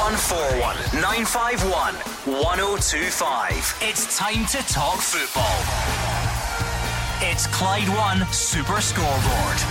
0141 951 1025. It's time to talk football. It's Clyde One Super Scoreboard.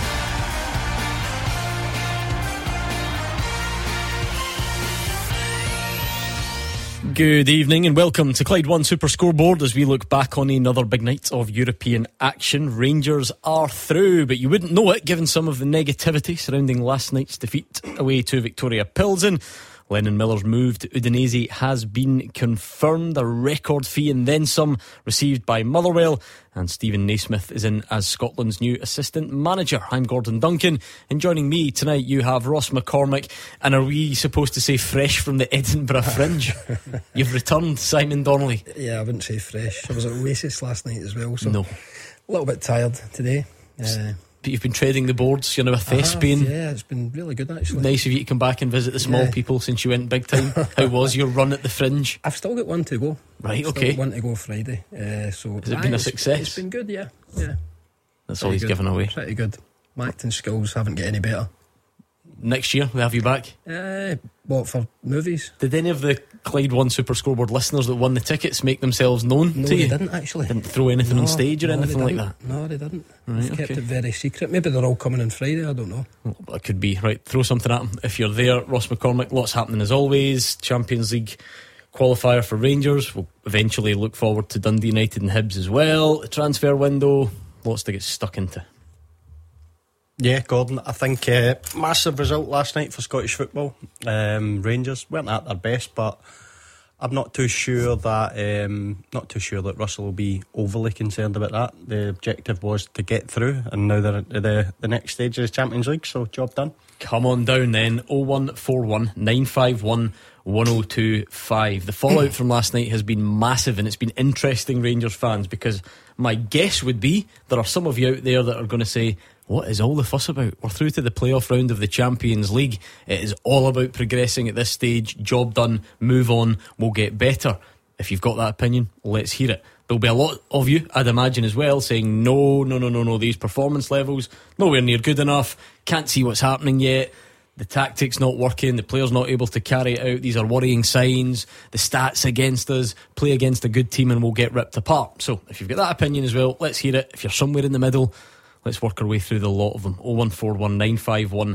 Good evening and welcome to Clyde One Super Scoreboard as we look back on another big night of European action. Rangers are through, but you wouldn't know it given some of the negativity surrounding last night's defeat away to Victoria Pilsen. Lennon Miller's move to Udinese has been confirmed. A record fee and then some received by Motherwell. And Stephen Naismith is in as Scotland's new assistant manager. I'm Gordon Duncan. And joining me tonight you have Ross McCormick. And are we supposed to say fresh from the Edinburgh Fringe? You've returned, Simon Donnelly. Yeah, I wouldn't say fresh. I was at Oasis last night as well, so no. A little bit tired today. But you've been treading the boards, you're now a thespian. Yeah, it's been really good actually. Nice of you to come back and visit the small people since you went big time. How was your run at the Fringe? I've still got one to go. Right, Still okay. got one to go Friday. So has it been a success? It's been good, yeah. That's all he's given away. Pretty good. My acting skills haven't got any better. Next year we'll have you back. What, for movies? Did any of the Clyde One Super Scoreboard listeners that won the tickets make themselves known No, to you? they didn't actually. Didn't throw anything on stage or anything like that? No, they didn't. Right, They've kept it very secret. Maybe they're all coming on Friday, I don't know. Well, it could be. Right, throw something at them if you're there. Ross McCormick, lots happening as always. Champions League qualifier for Rangers. We'll eventually look forward to Dundee United and Hibs as well. The transfer window, lots to get stuck into. Yeah, Gordon, I think massive result last night for Scottish football. Rangers weren't at their best, but I'm not too sure that Russell will be overly concerned about that. The objective was to get through, and now they're at the next stage of the Champions League, so job done. Come on down then. 0141 951 1025. The fallout from last night has been massive, and it's been interesting, Rangers fans, because my guess would be there are some of you out there that are going to say, what is all the fuss about? We're through to the playoff round of the Champions League. It is all about progressing at this stage. Job done, move on, we'll get better. If you've got that opinion, let's hear it. There'll be a lot of you, I'd imagine as well, saying no, these performance levels nowhere near good enough, can't see what's happening yet, the tactics not working, the players not able to carry it out, these are worrying signs, the stats against us, play against a good team and we'll get ripped apart. So if you've got that opinion as well, let's hear it. If you're somewhere in the middle, let's work our way through the lot of them. 0141 951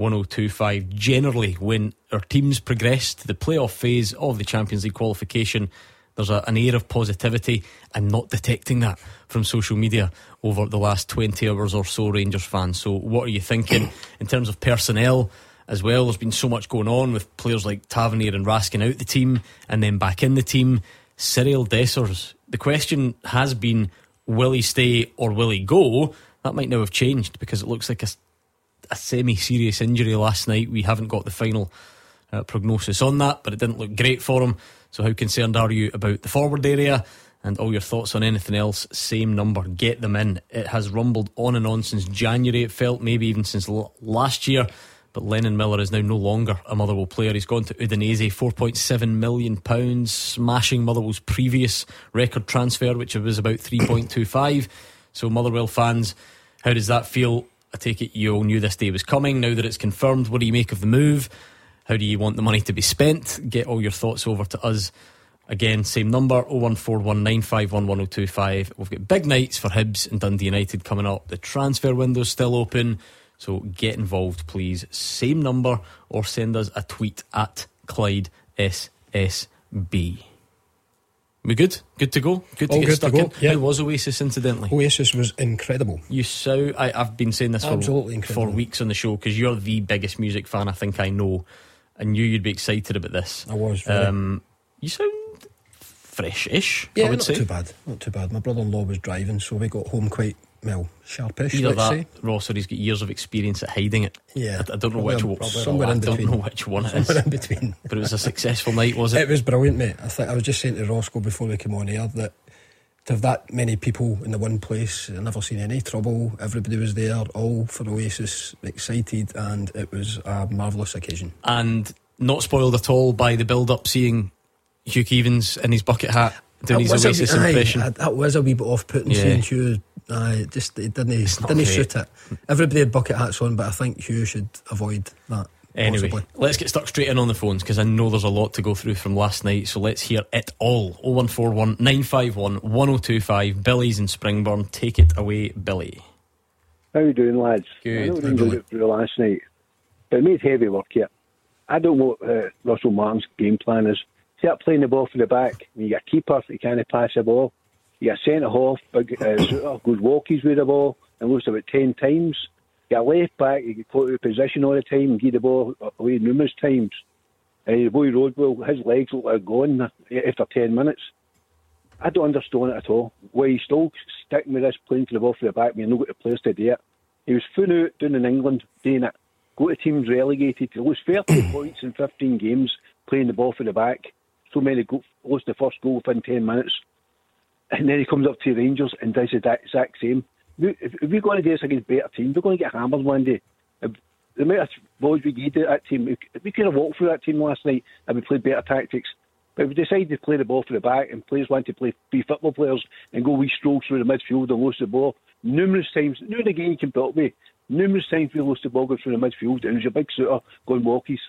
1025. Generally, when our teams progress to the playoff phase of the Champions League qualification, there's an air of positivity. I'm not detecting that from social media over the last 20 hours or so, Rangers fans. So what are you thinking in terms of personnel as well? There's been so much going on with players like Tavernier and Raskin out the team and then back in the team. Cyril Dessers, the question has been, will he stay or will he go? That might now have changed because it looks like a semi-serious injury last night. We haven't got the final prognosis on that, but it didn't look great for him. So how concerned are you about the forward area? And all your thoughts on anything else, same number, get them in. It has rumbled on and on since January, it felt, maybe even since last year. But Lennon Miller is now no longer a Motherwell player. He's gone to Udinese, £4.7 million, smashing Motherwell's previous record transfer, which was about 3.25. So Motherwell fans, how does that feel? I take it you all knew this day was coming. Now that it's confirmed, what do you make of the move? How do you want the money to be spent? Get all your thoughts over to us. Again, same number, 0141 951 1025. We've got big nights for Hibs and Dundee United coming up. The transfer window's still open, so get involved please. Same number, or send us a tweet at Clyde SSB. We good? Good to go? Good to All get good stuck to go. in? Yep. How was Oasis, incidentally? Oasis was incredible. I've been saying this for weeks on the show, because you're the biggest music fan I think I know. I knew you'd be excited about this. I was very. You sound fresh-ish, Yeah, I would not say. Not too bad. My brother-in-law was driving, so we got home quite, sharpish, Either let's that, say. Ross, or he's got years of experience at hiding it. Yeah, I don't know which one. Somewhere in between. I don't know which one it is. Somewhere in between. But it was a successful night, was it? It was brilliant, mate. I was just saying to Roscoe before we came on air that to have that many people in the one place, I've never seen any trouble. Everybody was there, all for Oasis, excited, and it was a marvellous occasion. And not spoiled at all by the build-up, seeing Hugh Keevins in his bucket hat doing his Oasis impression. That was a wee bit off-putting, seeing Hugh. It didn't suit it. Everybody had bucket hats on, but I think Hugh should avoid that Anyway, Possibly. let's get stuck straight in on the phones because I know there's a lot to go through from last night. So let's hear it all. 0141 951 1025. Billy's in Springburn. Take it away, Billy. How you doing, lads? Good. I know Rangers got through last night, but it made heavy work here. I don't know what Russell Martin's game plan is. Start playing the ball for the back. When you got a keeper, you can't pass the ball. You got a centre half, big goes walkies with the ball and looks about 10 times. You got a left back, you get put out of position all the time and give the ball away numerous times. And the boy Rodwell, his legs look like gone after 10 minutes. I don't understand it at all. Why he's still sticking with this playing for the ball for the back when you've not got the players to do it. He was full out down in England doing it. Go to teams relegated. He lost 30 points in 15 games playing the ball for the back. So many lost the first goal within 10 minutes. And then he comes up to Rangers and does the exact same. If we're going to do this against better teams, we're going to get hammered one day. The amount of boys we gave to that team, if we could have walked through that team last night and we played better tactics. But if we decided to play the ball for the back and players want to be football players and go wee strokes through the midfield and lose the ball, numerous times, now and again you can put me, numerous times we lost the ball going through the midfield and it was a big shooter going walkies.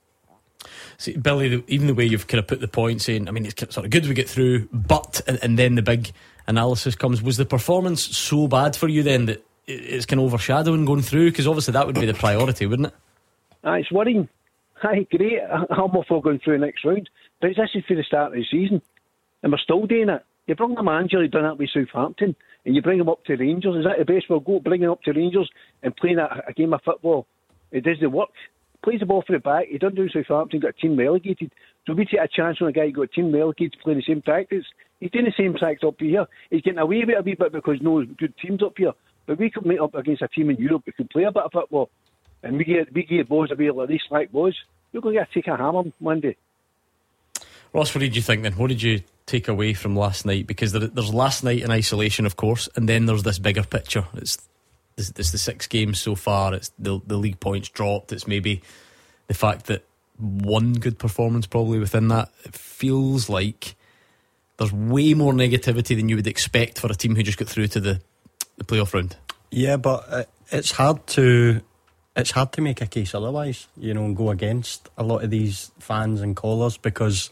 See, Billy, even the way you've kind of put the point saying, I mean, it's sort of good we get through, but, and then the big analysis comes. Was the performance so bad for you then that it's kind of overshadowing going through? Because obviously that would be the priority, wouldn't it? It's worrying. Aye, great. I'm all for going through the next round. But this is for the start of the season. And we're still doing it. You bring a manager who done that with Southampton and you bring him up to Rangers. Is that the best we'll go? Bringing him up to Rangers and playing a game of football. It does the work. Plays the ball for the back. He done do Southampton, got a team relegated. So we take a chance on a guy who got a team relegated playing the same tactics. He's doing the same tactics up here. He's getting away with it a wee bit because no good teams up here. But we could meet up against a team in Europe who could play a bit of football. And we get boys away like these slack boys. We're going to take a hammer one day. Ross, what did you think then? What did you take away from last night? Because there's last night in isolation, of course, and then there's this bigger picture. It's the 6 games so far. It's the league points dropped. It's maybe the fact that one good performance probably within that. It feels like there's way more negativity than you would expect for a team who just got through to the playoff round. Yeah, but it's hard to make a case otherwise, and go against a lot of these fans and callers because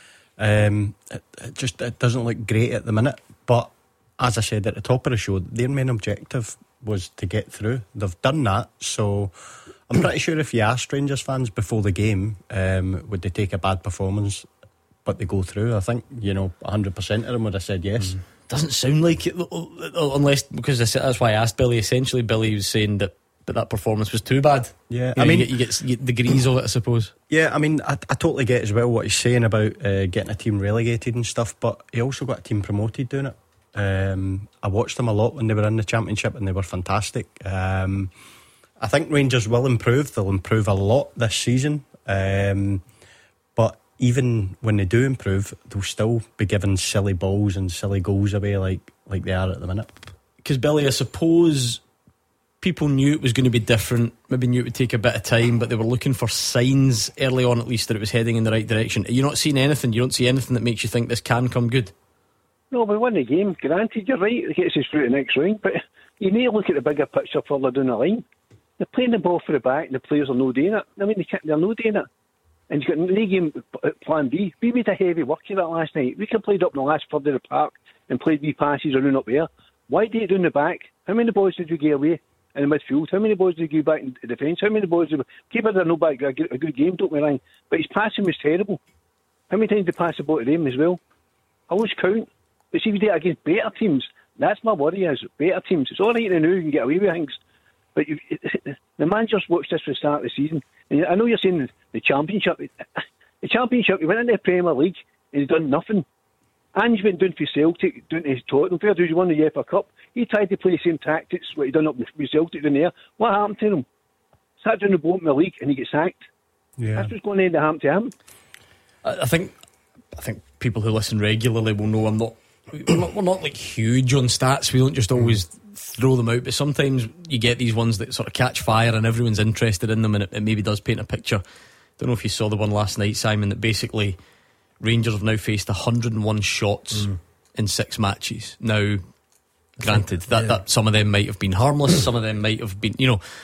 it doesn't look great at the minute. But as I said at the top of the show, their main objective was to get through. They've done that, so I'm pretty sure if you asked Rangers fans before the game, would they take a bad performance but they go through, I think 100% of them would have said yes. Doesn't sound like it, unless, because that's why I asked Billy. Essentially Billy was saying that performance was too bad. Yeah, I mean, you get degrees of it, I suppose. Yeah, I mean, I totally get as well what he's saying about getting a team relegated and stuff, but he also got a team promoted doing it. I watched them a lot when they were in the Championship and they were fantastic. I think Rangers will improve. They'll improve a lot this season, but even when they do improve, they'll still be giving silly balls and silly goals away like they are at the minute. Because Billy, I suppose people knew it was going to be different, maybe knew it would take a bit of time, but they were looking for signs early on at least that it was heading in the right direction. Are you not seeing anything? You don't see anything that makes you think this can come good? No, we won the game. Granted, you're right, it gets us through to the next round, but you need to look at the bigger picture further down the line. They're playing the ball for the back and the players are not doing it. I mean, they're not doing it. And you've got no game plan B. We made a heavy work of that last night. We could have played up in the last third of the park and played wee passes around up there. Why did it down the back? How many boys did you get away in the midfield? How many boys did you go back in defence? How many boys did keeper did no back a good game, don't we, Ryan? But his passing was terrible. How many times did he pass the ball to them as well? I always count. But see, if you do it against better teams, that's my worry is better teams. It's all right to know you can get away with things. But the man just watched this for the start of the season. And I know you're saying the Championship. The Championship, he went into the Premier League and he's done nothing. And he's been doing for Celtic, doing his Tottenham. Fair dues, he won the UEFA Cup. He tried to play the same tactics what he done up with Celtic down there. What happened to him? Sat down the boat in the league and he gets sacked. Yeah. That's what's going to end up happening to him. I think people who listen regularly will know we're not like huge on stats. We don't just always throw them out, but sometimes you get these ones that sort of catch fire and everyone's interested in them, and it maybe does paint a picture. Don't know if you saw the one last night, Simon, that basically Rangers have now faced 101 shots in 6 matches. Now, granted, that some of them might have been harmless, some of them might have been,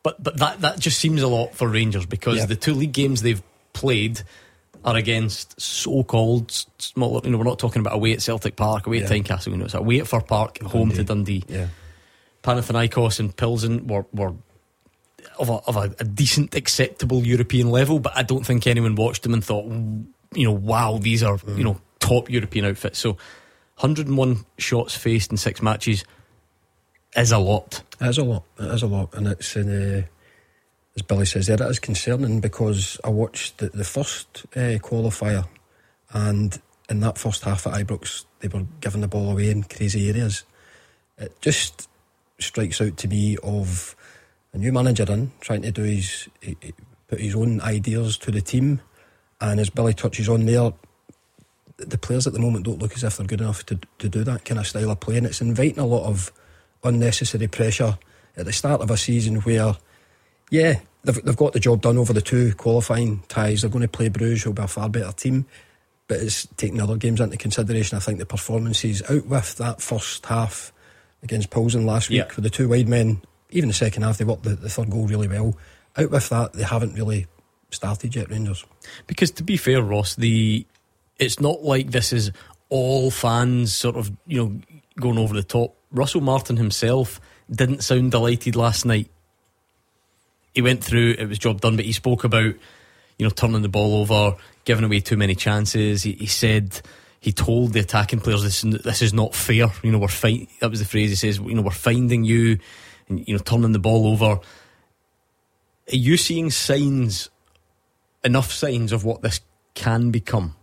But that just seems a lot for Rangers, because the 2 league games they've played are against so-called smaller. We're not talking about away at Celtic Park, away at Tynecastle. It's away at Fir Park, home to Dundee. Yeah. Panathinaikos and Pilsen were of a decent, acceptable European level, but I don't think anyone watched them and thought, wow, these are top European outfits. So 101 shots faced in 6 matches is a lot. It is a lot, and it's as Billy says there, it is concerning, because I watched the first qualifier, and in that first half at Ibrox they were giving the ball away in crazy areas. It just strikes out to me of a new manager in, trying to do put his own ideas to the team, and as Billy touches on there, the players at the moment don't look as if they're good enough to do that kind of style of play, and it's inviting a lot of unnecessary pressure at the start of a season where they've got the job done over the 2 qualifying ties. They're going to play Bruges, who'll be a far better team, but it's taking other games into consideration. I think the performances out with that first half against Pilsen last week with the 2 wide men, even the second half they worked the third goal really well. Out with that, they haven't really started yet, Rangers. Because to be fair, Ross, it's not like this is all fans sort of going over the top. Russell Martin himself didn't sound delighted last night. He went through, it was job done, but he spoke about turning the ball over, giving away too many chances. He said, he told the attacking players, this is not fair. We're fighting. That was the phrase he says. We're finding you, and turning the ball over. Are you seeing enough signs of what this can become?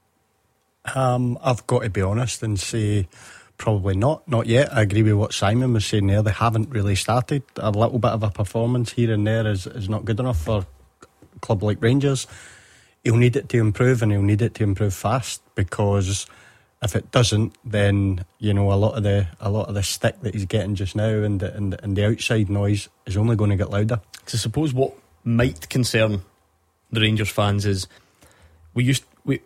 I've got to be honest and say probably not yet. I agree with what Simon was saying there. They haven't really started. A little bit of a performance here and there is not good enough for a club like Rangers. He'll need it to improve, and he'll need it to improve fast, because if it doesn't, then a lot of the stick that he's getting just now and the outside noise is only going to get louder. So suppose what might concern the Rangers fans is we used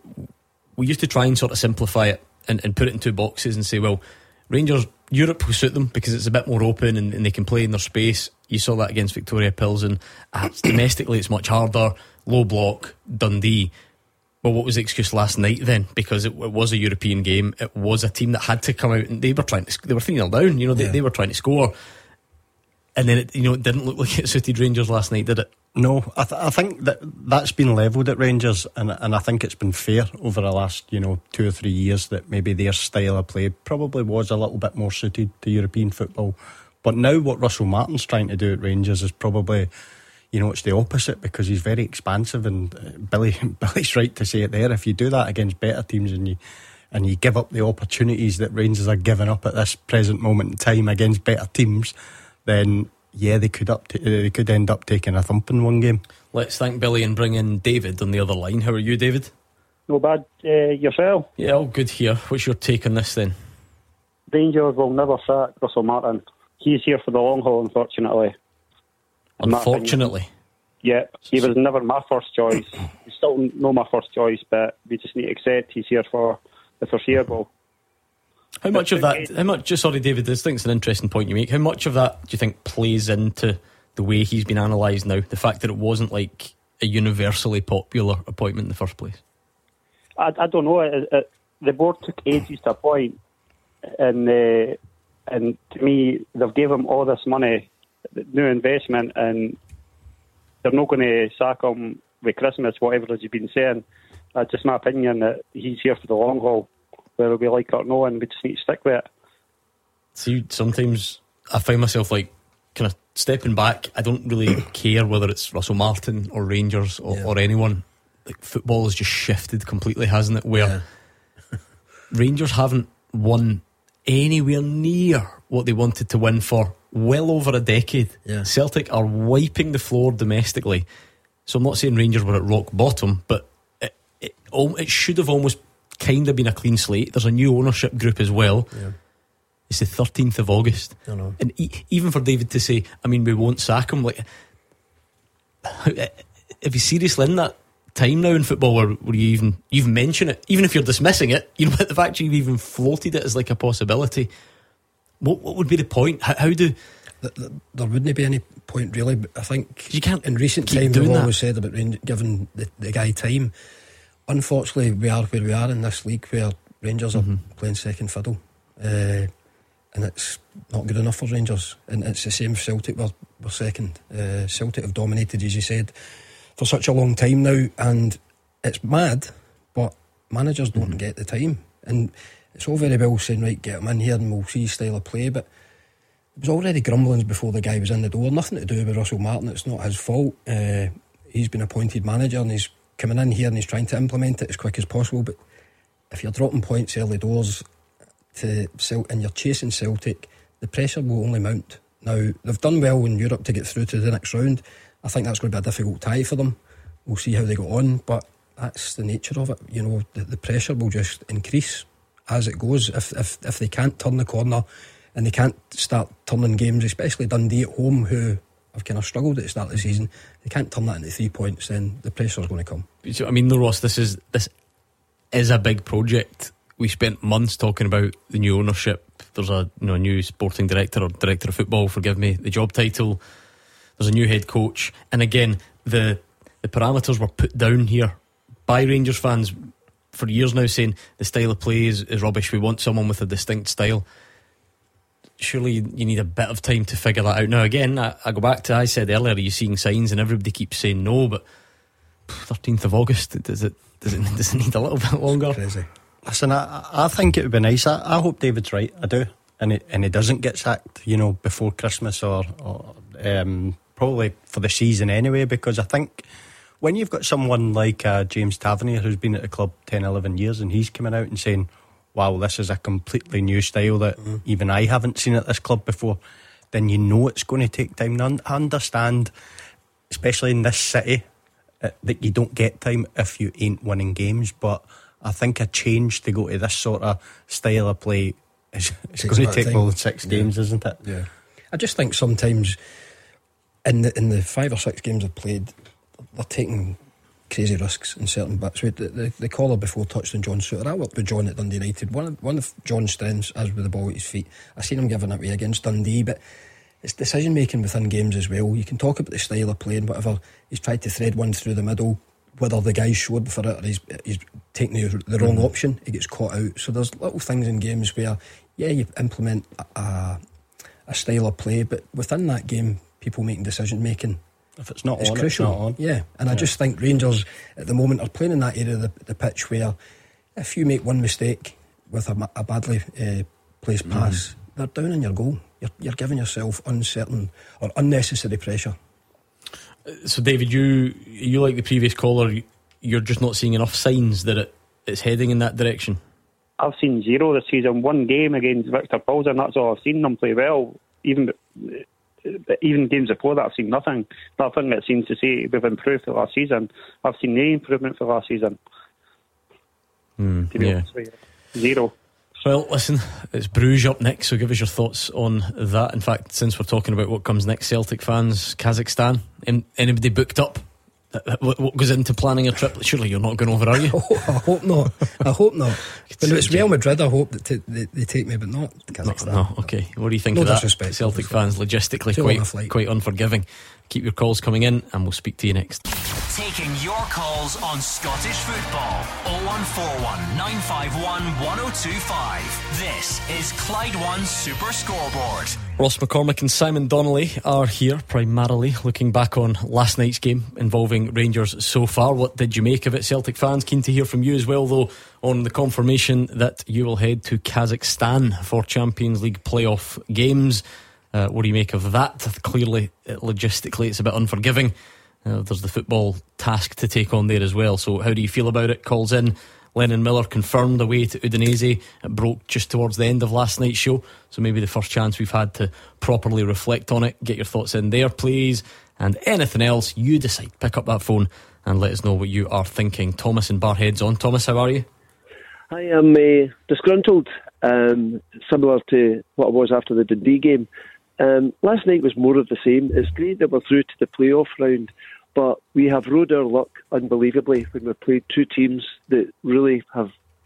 to try and sort of simplify it and put it in 2 boxes and say, well, Rangers, Europe will suit them because it's a bit more open and they can play in their space. You saw that against Victoria Pilsen. Domestically it's much harder, low block, Dundee. Well, what was the excuse last night then? Because it was a European game, it was a team that had to come out, and they were 3-0 down, they were trying to score, and then it didn't look like it suited Rangers last night, did it? No, I think that's been levelled at Rangers, and I think it's been fair over the last 2 or 3 years that maybe their style of play probably was a little bit more suited to European football. But now what Russell Martin's trying to do at Rangers is probably, it's the opposite, because he's very expansive, and Billy's right to say it there. If you do that against better teams and you give up the opportunities that Rangers are giving up at this present moment in time against better teams, then they could end up taking a thump in one game. Let's thank Billy and bring in David on the other line. How are you, David? No bad. Yourself? Yeah, all good here. What's your take on this then? Rangers will never sack Russell Martin. He's here for the long haul, unfortunately. Unfortunately? Yeah, he was never my first choice. He's still not my first choice, but we just need to accept he's here for the foreseeable. How much of that, sorry David, I think it's an interesting point you make. How much of that do you think plays into the way he's been analysed now? The fact that it wasn't like a universally popular appointment in the first place? I don't know. The board took ages to appoint, and to me, they've gave him all this money, new investment, and they're not going to sack him with Christmas, whatever as you've been saying. That's just my opinion, that he's here for the long haul, whether we like it or not, and we just need to stick with it. See, sometimes I find myself like kind of stepping back. I don't really care whether it's Russell Martin or Rangers or anyone. Like, football has just shifted completely, hasn't it? Where Rangers haven't won anywhere near what they wanted to win for well over a decade. Celtic are wiping the floor domestically. So I'm not saying Rangers were at rock bottom, but it should have almost kind of been a clean slate. There's a new ownership group as well. It's the 13th of August. I know. And even for David to say, I mean, we won't sack him, like, if he's seriously in that time now in football where you even mention it, even if you're dismissing it, but the fact you've even floated it as like a possibility, what would be the point? How do there wouldn't be any point really. But I think you can't in recent times we've always said about giving the guy time. Unfortunately, we are where we are in this league, where Rangers are playing second fiddle, and it's not good enough for Rangers. And it's the same for Celtic. We're second. Celtic have dominated, as you said, for such a long time now, and it's mad. But managers don't get the time, and it's all very well saying, right, get him in here and we'll see his style of play, but there was already grumblings before the guy was in the door. Nothing to do with Russell Martin. It's not his fault. He's been appointed manager and he's coming in here and he's trying to implement it as quick as possible. But if you're dropping points early doors to and you're chasing Celtic, the pressure will only mount. Now, they've done well in Europe to get through to the next round. I think that's going to be a difficult tie for them. We'll see how they go on, but that's the nature of it. You know, the pressure will just increase as it goes. If they can't turn the corner and they can't start turning games, especially Dundee at home, who have kind of struggled at the start of the season, they can't turn that into 3 points, then the pressure's going to come. So, I mean, no, Ross, this is a big project. We spent months talking about the new ownership. There's a new sporting director or director of football, forgive me, the job title. There's a new head coach, and again the parameters were put down here by Rangers fans for years now, saying the style of play is rubbish. We want someone with a distinct style. Surely you need a bit of time to figure that out. Now again, I go back to, I said earlier, are you seeing signs? And everybody keeps saying no, but 13th of August, does it need a little bit longer? Crazy. Listen, I think it would be nice. I hope David's right, I do, and he doesn't get sacked, before Christmas or probably for the season anyway, because I think when you've got someone like James Tavernier, who's been at the club 10, 11 years, and he's coming out and saying, wow, this is a completely new style that even I haven't seen at this club before, then it's going to take time. I understand, especially in this city, that you don't get time if you ain't winning games, but I think a change to go to this sort of style of play is going to take more than 6 games, isn't it? Yeah. I just think sometimes in the 5 or 6 games they've played, they're taking crazy risks in certain bits. The caller before touched on John Souttar. I worked with John at Dundee United. One of John's strengths is with the ball at his feet. I seen him giving it away against Dundee, but it's decision making within games as well. You can talk about the style of play and whatever. He's tried to thread one through the middle, whether the guy's showed for it or he's taking the wrong option, he gets caught out. So there's little things in games where you implement a style of play, but within that game people making decision making, if it's not crucial. It's not on. Yeah, and I just think Rangers at the moment are playing in that area of the pitch where if you make one mistake with a badly placed pass, they're down in your goal. You're giving yourself uncertain or unnecessary pressure. So David, you like the previous caller, you're just not seeing enough signs that it's heading in that direction? I've seen 0 this season. 1 game against Victor Paulsen, that's all I've seen them play well. Even games before that, I've seen nothing that seems to say we've improved for last season. I've seen no improvement for last season. To be honest with you. 0. Well, listen, it's Bruges up next, so give us your thoughts on that. In fact, since we're talking about what comes next, Celtic fans, Kazakhstan, anybody booked up? What goes into planning a trip? Surely you're not going over, are you? I hope not. When it's Real Madrid, I hope that they take me, but not Kazakhstan. No, okay. What do you think No of that? disrespect, Celtic fans, logistically quite unforgiving. Keep your calls coming in and we'll speak to you next. Taking your calls on Scottish football. 0141 951 1025. This is Clyde One Super Scoreboard. Ross McCormick and Simon Donnelly are here primarily looking back on last night's game involving Rangers so far. What did you make of it? Celtic fans, keen to hear from you as well, though, on the confirmation that you will head to Kazakhstan for Champions League playoff games. What do you make of that? Clearly, logistically, it's a bit unforgiving. There's the football task to take on there as well. So how do you feel about it? Calls in. Lennon Miller confirmed away to Udinese. It broke just towards the end of last night's show, so maybe the first chance we've had to properly reflect on it. Get your thoughts in there, please. And anything else you decide, pick up that phone and let us know what you are thinking. Thomas in Barhead's on. Thomas, how are you? I am disgruntled, similar to what I was after the Dundee game. Last night was more of the same. It's great that we're through to the playoff round, but we have rode our luck unbelievably when we've played 2 teams that really have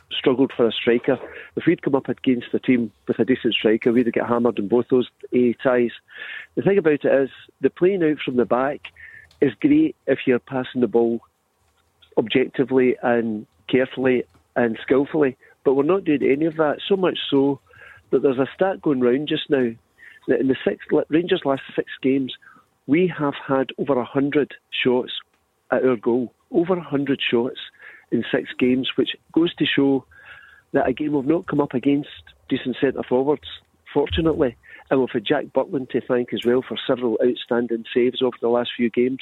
struggled for a striker. If we'd come up against a team with a decent striker, we'd get hammered in both those ties. The thing about it is, the playing out from the back is great if you're passing the ball objectively and carefully and skillfully, but we're not doing any of that, so much so that there's a stat going round just now that in the Rangers' last 6 games, we have had over 100 shots at our goal. Over 100 shots in 6 games, which goes to show that again we've not come up against decent centre forwards, fortunately, and we've had Jack Butland to thank as well for several outstanding saves over the last few games.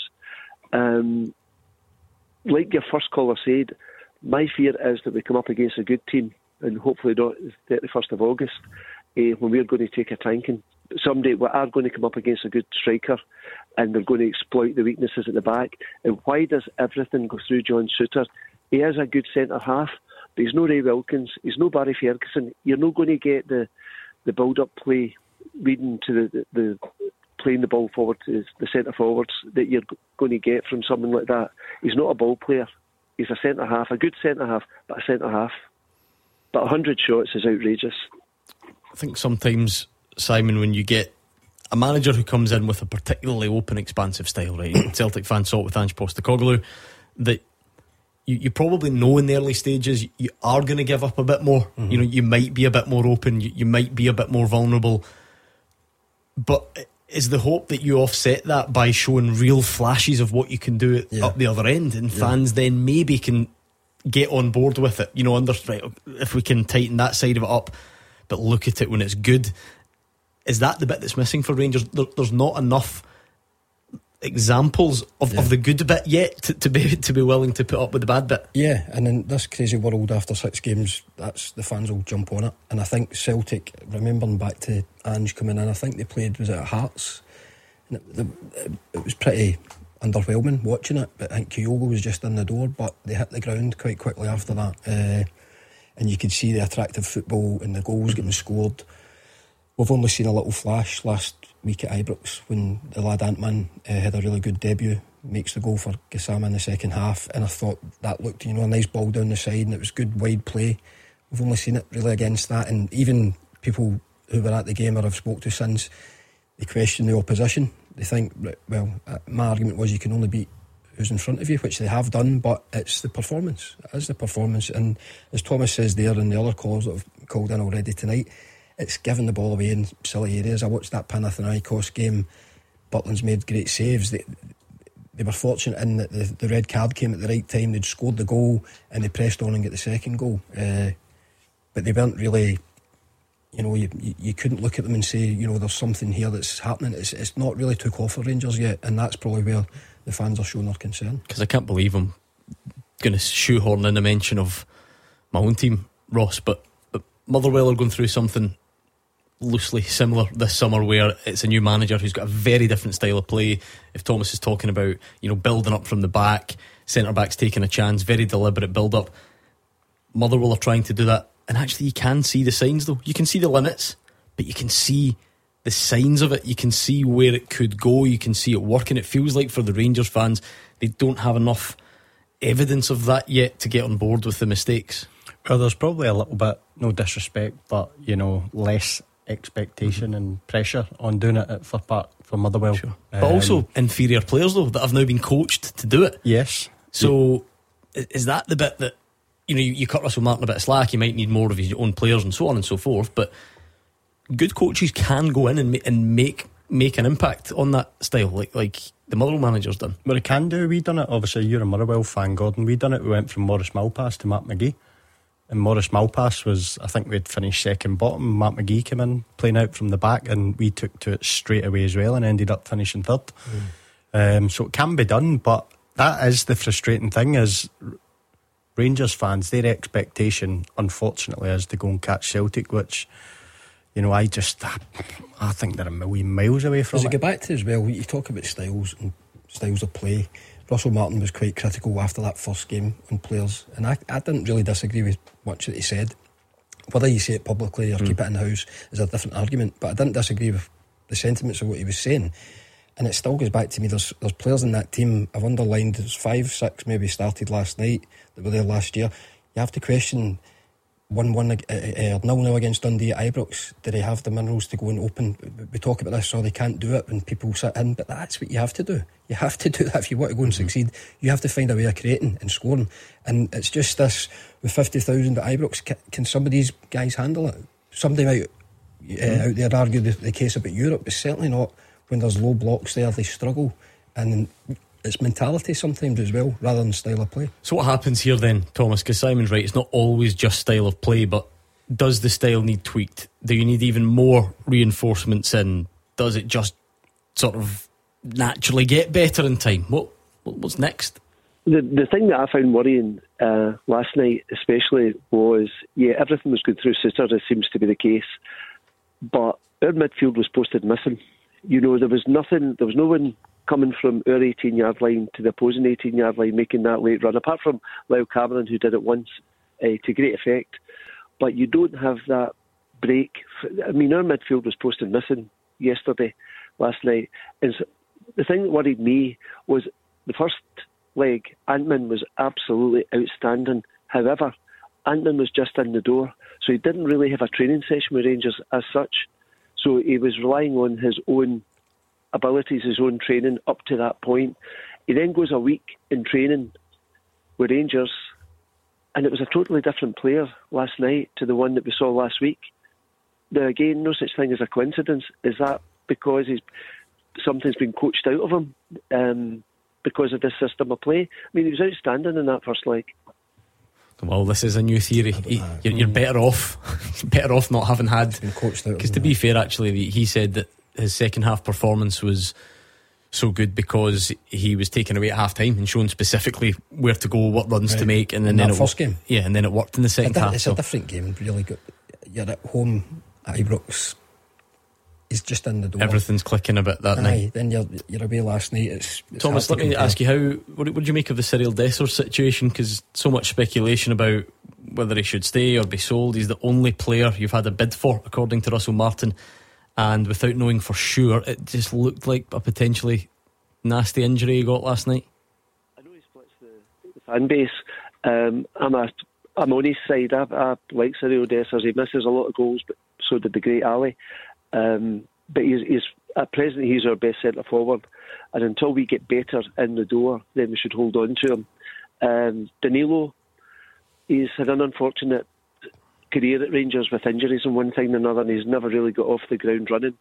Like your first caller said, my fear is that we come up against a good team, and hopefully not the 31st of August, when we're going to take a tanking. Someday we are going to come up against a good striker, and they're going to exploit the weaknesses at the back. And why does everything go through John Souttar? He is a good centre half, but he's no Ray Wilkins, he's no Barry Ferguson. You're not going to get the build-up play leading to the playing the ball forward to the centre forwards that you're going to get from someone like that. He's not a ball player. He's a centre half, a good centre half, but a centre half. But 100 shots is outrageous. I think sometimes, Simon, when you get a manager who comes in with a particularly open, expansive style, right? Celtic fans saw it with Ange Postecoglou, that you probably know in the early stages you are going to give up a bit more. Mm-hmm. You know, you might be a bit more open, you might be a bit more vulnerable, but is the hope that you offset that by showing real flashes of what you can do up the other end, and fans then maybe can get on board with it, you know, right, if we can tighten that side of it up, but look at it when it's good. Is that the bit that's missing for Rangers? There's not enough examples of the good bit yet to be willing to put up with the bad bit. Yeah, and in this crazy world, after 6 games, that's the fans will jump on it. And I think Celtic, remembering back to Ange coming in, I think they played, was it at Hearts? And it was pretty underwhelming watching it, but I think Kyogo was just in the door, but they hit the ground quite quickly after that, and you could see the attractive football and the goals getting scored. We've only seen a little flash last week at Ibrox when the lad Ant-Man had a really good debut, makes the goal for Gassama in the second half, and I thought that looked, you know, a nice ball down the side, and it was good wide play. We've only seen it really against that, and even people who were at the game or have spoke to since, they question the opposition. They think, well, my argument was you can only beat who's in front of you, which they have done, but it's the performance. It is the performance, and as Thomas says there, and the other callers that have called in already tonight, it's giving the ball away in silly areas. I watched that Panathinaikos game. Butland's made great saves. They were fortunate in that the red card came at the right time. They'd scored the goal and they pressed on and got the second goal, but they weren't really, you know, you couldn't look at them and say, you know, there's something here that's happening. It's not really took off for Rangers yet, and that's probably where the fans are showing their concern. Because I can't believe I'm going to shoehorn in a mention of my own team, Ross, but Motherwell are going through something loosely similar this summer, where it's a new manager who's got a very different style of play. If Thomas is talking about, you know, building up from the back, centre backs taking a chance, very deliberate build up, Motherwell are trying to do that, and actually you can see the signs though. You can see the limits, but you can see the signs of it. You can see where it could go, you can see it working. It feels like for the Rangers fans, they don't have enough evidence of that yet to get on board with the mistakes. Well, there's probably a little bit, no disrespect, but, you know, less expectation and pressure on doing it for Motherwell. Sure. But also inferior players though that have now been coached to do it. Yes. So is that the bit that, you know, you cut Russell Martin a bit of slack, you might need more of his own players and so on and so forth, but good coaches can go in and make an impact on that style like the Motherwell manager's done. Well, it can do. We done it, obviously you're a Motherwell fan, Gordon. We done it, we went from Maurice Malpass to Matt McGee. And Maurice Malpass was, I think we'd finished second bottom. Matt McGee came in playing out from the back, and we took to it straight away as well and ended up finishing third. So it can be done, but that is the frustrating thing, is Rangers fans, their expectation unfortunately is to go and catch Celtic, which, you know, I think they're a million miles away from it. Does it go back to as well, you talk about styles and styles of play. Russell Martin was quite critical after that first game on players, and I didn't really disagree with much that he said. Whether you say it publicly or keep it in the house is a different argument, but I didn't disagree with the sentiments of what he was saying. And it still goes back to me, there's players in that team, I've underlined, there's 5, 6 maybe started last night that were there last year. You have to question, 1-1 or 0-0 against Dundee at Ibrox, do they have the minerals to go and open? We talk about this, so they can't do it when people sit in, but that's what you have to do. You have to do that if you want to go and succeed. You have to find a way of creating and scoring, and it's just this with 50,000 at Ibrox. Can some of these guys handle it? Somebody might out there argue the case about Europe, but certainly not when there's low blocks there. They struggle, and it's mentality sometimes as well, rather than style of play. So what happens here then, Thomas? Because Simon's right, it's not always just style of play, but does the style need tweaked? Do you need even more reinforcements in? Does it just sort of naturally get better in time? What's next? The thing that I found worrying last night especially was, everything was good through Suter, as seems to be the case, but our midfield was posted missing. You know, there was no one coming from our 18-yard line to the opposing 18-yard line making that late run, apart from Lyle Cameron, who did it once to great effect. But you don't have that break. I mean, our midfield was posted missing last night. And so the thing that worried me was the first leg, Antman was absolutely outstanding. However, Antman was just in the door, so he didn't really have a training session with Rangers as such. So he was relying on his own abilities, his own training up to that point. He then goes a week in training with Rangers, and it was a totally different player last night to the one that we saw last week. Now again, no such thing as a coincidence. Is that because something's been coached out of him because of this system of play? I mean, he was outstanding in that first leg. Well, this is a new theory. You're better off not having had, because to be fair, actually, he said that his second half performance was so good because he was taken away at half time and shown specifically where to go, what runs to make, and then that first game, and then it worked in the second half. It's a different game, really good. You're at home at Ibrox. He's just in the door. Everything's clicking a bit that night. Then you're away last night. It's Thomas, let me ask you, what did you make of the Cyril Dessers situation? Because so much speculation about whether he should stay or be sold. He's the only player you've had a bid for, according to Russell Martin, and without knowing for sure, it just looked like a potentially nasty injury he got last night. I know he splits the fan base. I'm on his side. I like Cyril Dessers. He misses a lot of goals, but so did the great Ali. But he's at present he's our best centre forward, and until we get better in the door, then we should hold on to him. Danilo, he's had an unfortunate career at Rangers with injuries and one thing and another, and he's never really got off the ground running.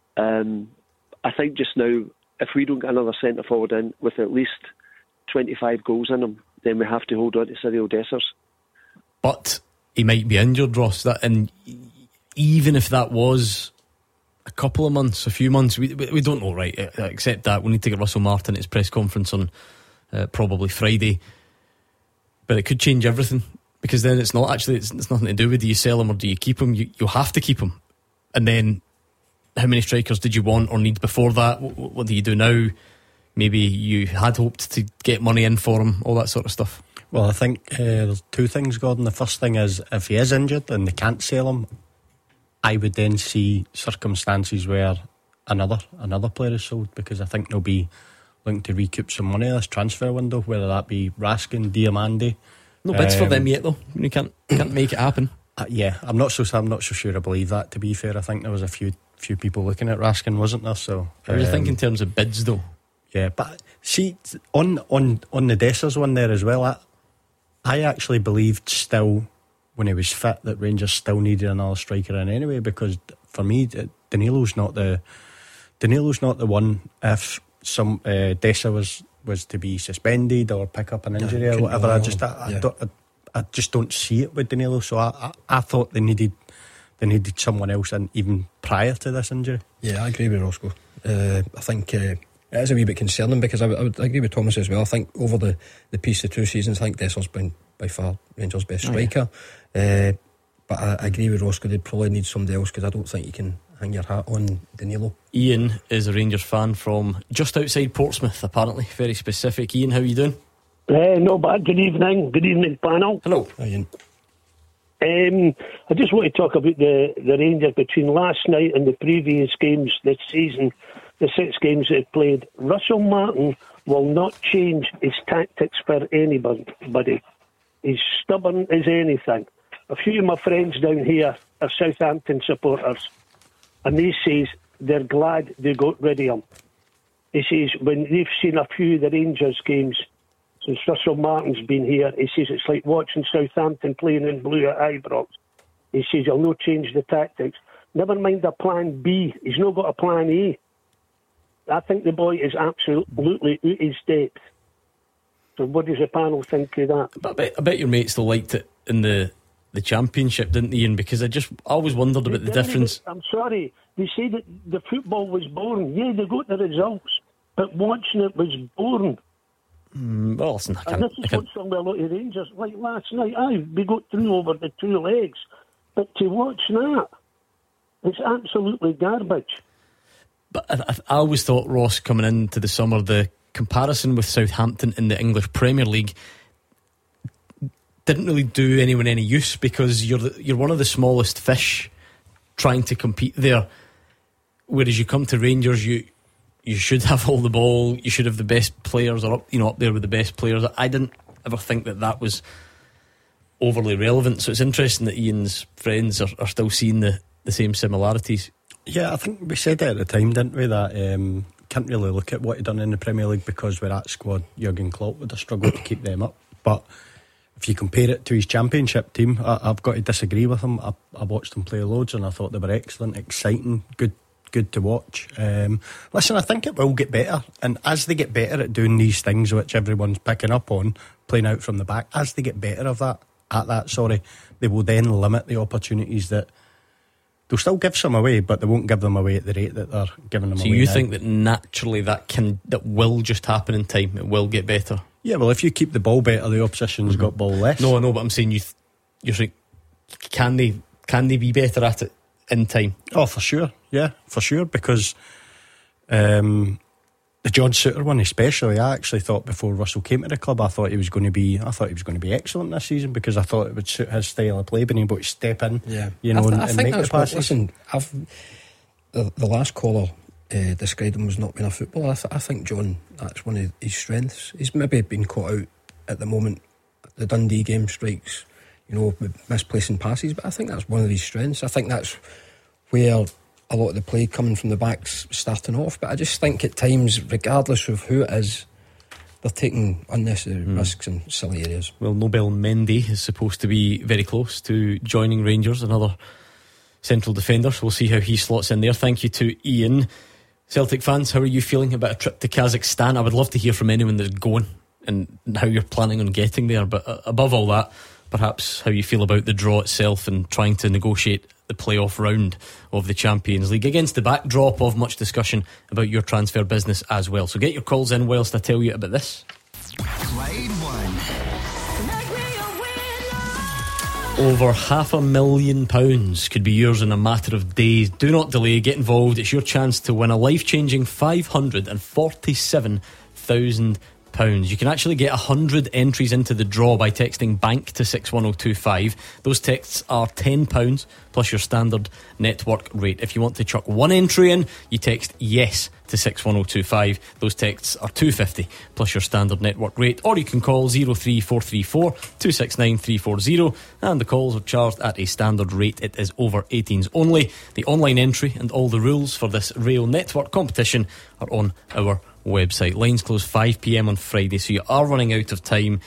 I think just now, if we don't get another centre forward in with at least 25 goals in him, then we have to hold on to Cyril Dessers. But he might be injured, Ross. And even if that was a couple of months, a few months, we don't know, right? Except that we need to get Russell Martin at his press conference on probably Friday. But it could change everything, because then it's nothing to do with do you sell him or do you keep him. You have to keep him. And then how many strikers did you want or need before that? What do you do now? Maybe you had hoped to get money in for him, all that sort of stuff. Well, I think there's two things, Gordon. The first thing is, if he is injured and they can't sell him, I would then see circumstances where another player is sold, because I think they'll be looking to recoup some money this transfer window, whether that be Raskin, Diamande. No bids for them yet, though. You can't make it happen. I'm not so sure I believe that, to be fair. I think there was a few people looking at Raskin, wasn't there? So I was thinking in terms of bids, though. Yeah, but see, on the Dessers one there as well, I actually believed still, when he was fit, that Rangers still needed another striker in anyway, because for me, Danilo's not the one. If some Dessers was to be suspended or pick up an injury or whatever, I just don't see it with Danilo. So I thought they needed someone else in even prior to this injury. Yeah, I agree with Roscoe. I think it is a wee bit concerning, because I would agree with Thomas as well. I think over the piece of 2 seasons, I think Desser's been by far Rangers' best striker. But I agree with Roscoe, they'd probably need somebody else, because I don't think you can hang your hat on Danilo. Ian is a Rangers fan from just outside Portsmouth, apparently. Very specific. Ian, how are you doing? Not bad. Good evening, panel. Hello. Hi, Ian. I just want to talk about the Rangers between last night and the previous games this season, the 6 games they've played. Russell Martin will not change his tactics for anybody. He's stubborn as anything. a few of my friends down here are Southampton supporters, and they says they're glad they got rid of him. He says when they've seen a few of the Rangers games since Russell Martin's been here, he says it's like watching Southampton playing in blue at Ibrox. He says he'll not change the tactics. Never mind a plan B. He's not got a plan A. I think the boy is absolutely out his depth. So what does the panel think of that? But I bet your mates still liked it in the Championship, didn't they, Ian? Because I always wondered about the difference. I'm sorry, they say that the football was boring. Yeah, they got the results, but watching it was boring. Well, listen, this is what's wrong with a lot of Rangers. Like last night, we got through over the 2 legs, but to watch that, it's absolutely garbage. But I always thought, Ross, coming into the summer, the comparison with Southampton in the English Premier League didn't really do anyone any use, because you're one of the smallest fish trying to compete there. Whereas you come to Rangers, you should have all the ball, you should have the best players, or up there with the best players. I didn't ever think that was overly relevant. So it's interesting that Ian's friends are still seeing the same similarities. Yeah, I think we said that at the time, didn't we, that can't really look at what he done in the Premier League, because with that squad, Jurgen Klopp would have struggled to keep them up. But if you compare it to his Championship team, I've got to disagree with him. I watched them play loads and I thought they were excellent, exciting, good to watch. Listen, I think it will get better, and as they get better at doing these things which everyone's picking up on, playing out from the back, as they get better at that, they will then limit the opportunities that they'll still give some away, but they won't give them away at the rate that they're giving them away. So you now. think that naturally that will just happen in time? It will get better. Yeah, well, if you keep the ball better, the opposition's got ball less. No, but I'm saying you're saying, can they be better at it in time? Oh, for sure. Yeah, for sure. Because the John Souttar one especially, I actually thought before Russell came to the club, I thought he was going to be excellent this season, because I thought it would suit his style of play, being able to step in, and make the passes. Listen, the last caller described him as not being a footballer. I think John, that's one of his strengths. He's maybe been caught out at the moment. The Dundee game strikes, with misplacing passes, but I think that's one of his strengths. I think that's where a lot of the play coming from the back's starting off. But I just think at times, regardless of who it is, they're taking unnecessary risks in silly areas. Well, Nobel Mendy is supposed to be very close to joining Rangers, another central defender, so we'll see how he slots in there. Thank you to Ian. Celtic fans, how are you feeling about a trip to Kazakhstan? I would love to hear from anyone that's going and how you're planning on getting there, but above all that, perhaps how you feel about the draw itself and trying to negotiate the playoff round of the Champions League, against the backdrop of much discussion about your transfer business as well. So get your calls in whilst I tell you about this. Clyde One. Over £500,000 could be yours in a matter of days. Do not delay, get involved. It's your chance to win a life-changing £547,000. You can actually get 100 entries into the draw by texting BANK to 61025. Those texts are £10 plus your standard network rate. If you want to chuck one entry in, you text YES to 61025. Those texts are £2.50 plus your standard network rate. Or you can call 03434 269 340, and the calls are charged at a standard rate. It is over 18s only. The online entry and all the rules for this rail network competition are on our website. Lines close 5 p.m. on Friday, so you are running out of time.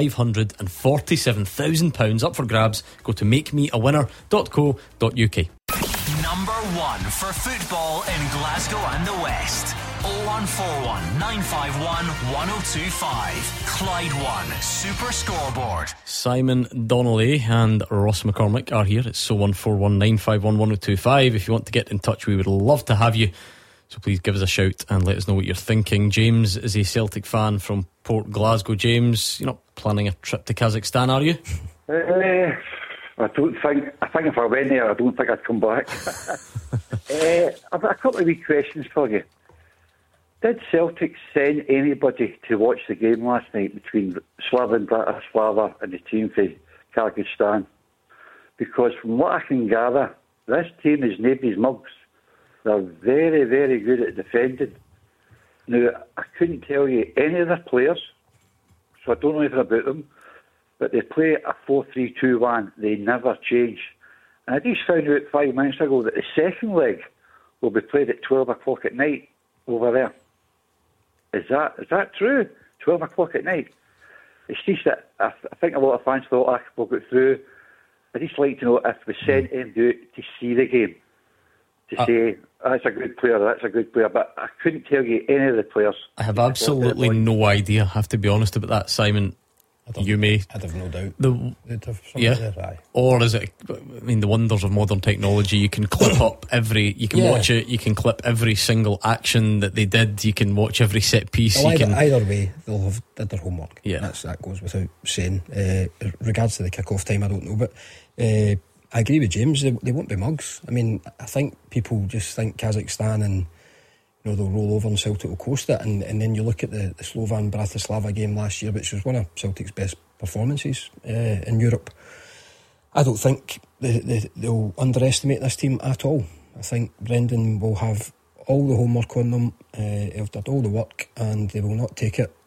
£547,000 up for grabs. Go to makemeawinner.co.uk. Number one for football in Glasgow and the West. 0141 951 1025. Clyde One Super Scoreboard. Simon Donnelly and Ross McCormick are here. It's 0141 951 1025. If you want to get in touch, we would love to have you. So please give us a shout and let us know what you're thinking. James is a Celtic fan from Port Glasgow. James, you're not planning a trip to Kazakhstan, are you? I think if I went there, I don't think I'd come back. I've got a couple of wee questions for you. Did Celtic send anybody to watch the game last night between Slaven Bratislava and the team for Kazakhstan? Because from what I can gather, this team is nobody's mugs. They're very, very good at defending. Now, I couldn't tell you any of their players, so I don't know anything about them. but they play a 4-3-2-1. They never change. And I just found out 5 minutes ago that the second leg will be played at 12 o'clock at night over there. Is that true? 12 o'clock at night? It's just that I think a lot of fans thought I will get through. I just like to know if we sent him to see the game, to say, that's a good player, but I couldn't tell you any of the players. I have absolutely no idea, I have to be honest about that, Simon. I'd have no doubt. They'd have there, or is it? I mean, the wonders of modern technology. You can clip up you can watch it. You can clip every single action that they did. You can watch every set piece. Either way, they'll have did their homework. Yeah, that goes without saying. Regards to the kick-off time, I don't know, but I agree with James. They won't be mugs. I mean, I think people just think Kazakhstan and they'll roll over and Celtic will coast it, and then you look at the Slovan Bratislava game last year, which was one of Celtic's best performances in Europe. I don't think they'll underestimate this team at all. I think Brendan will have all the homework on them, he'll have done all the work, and they will not take it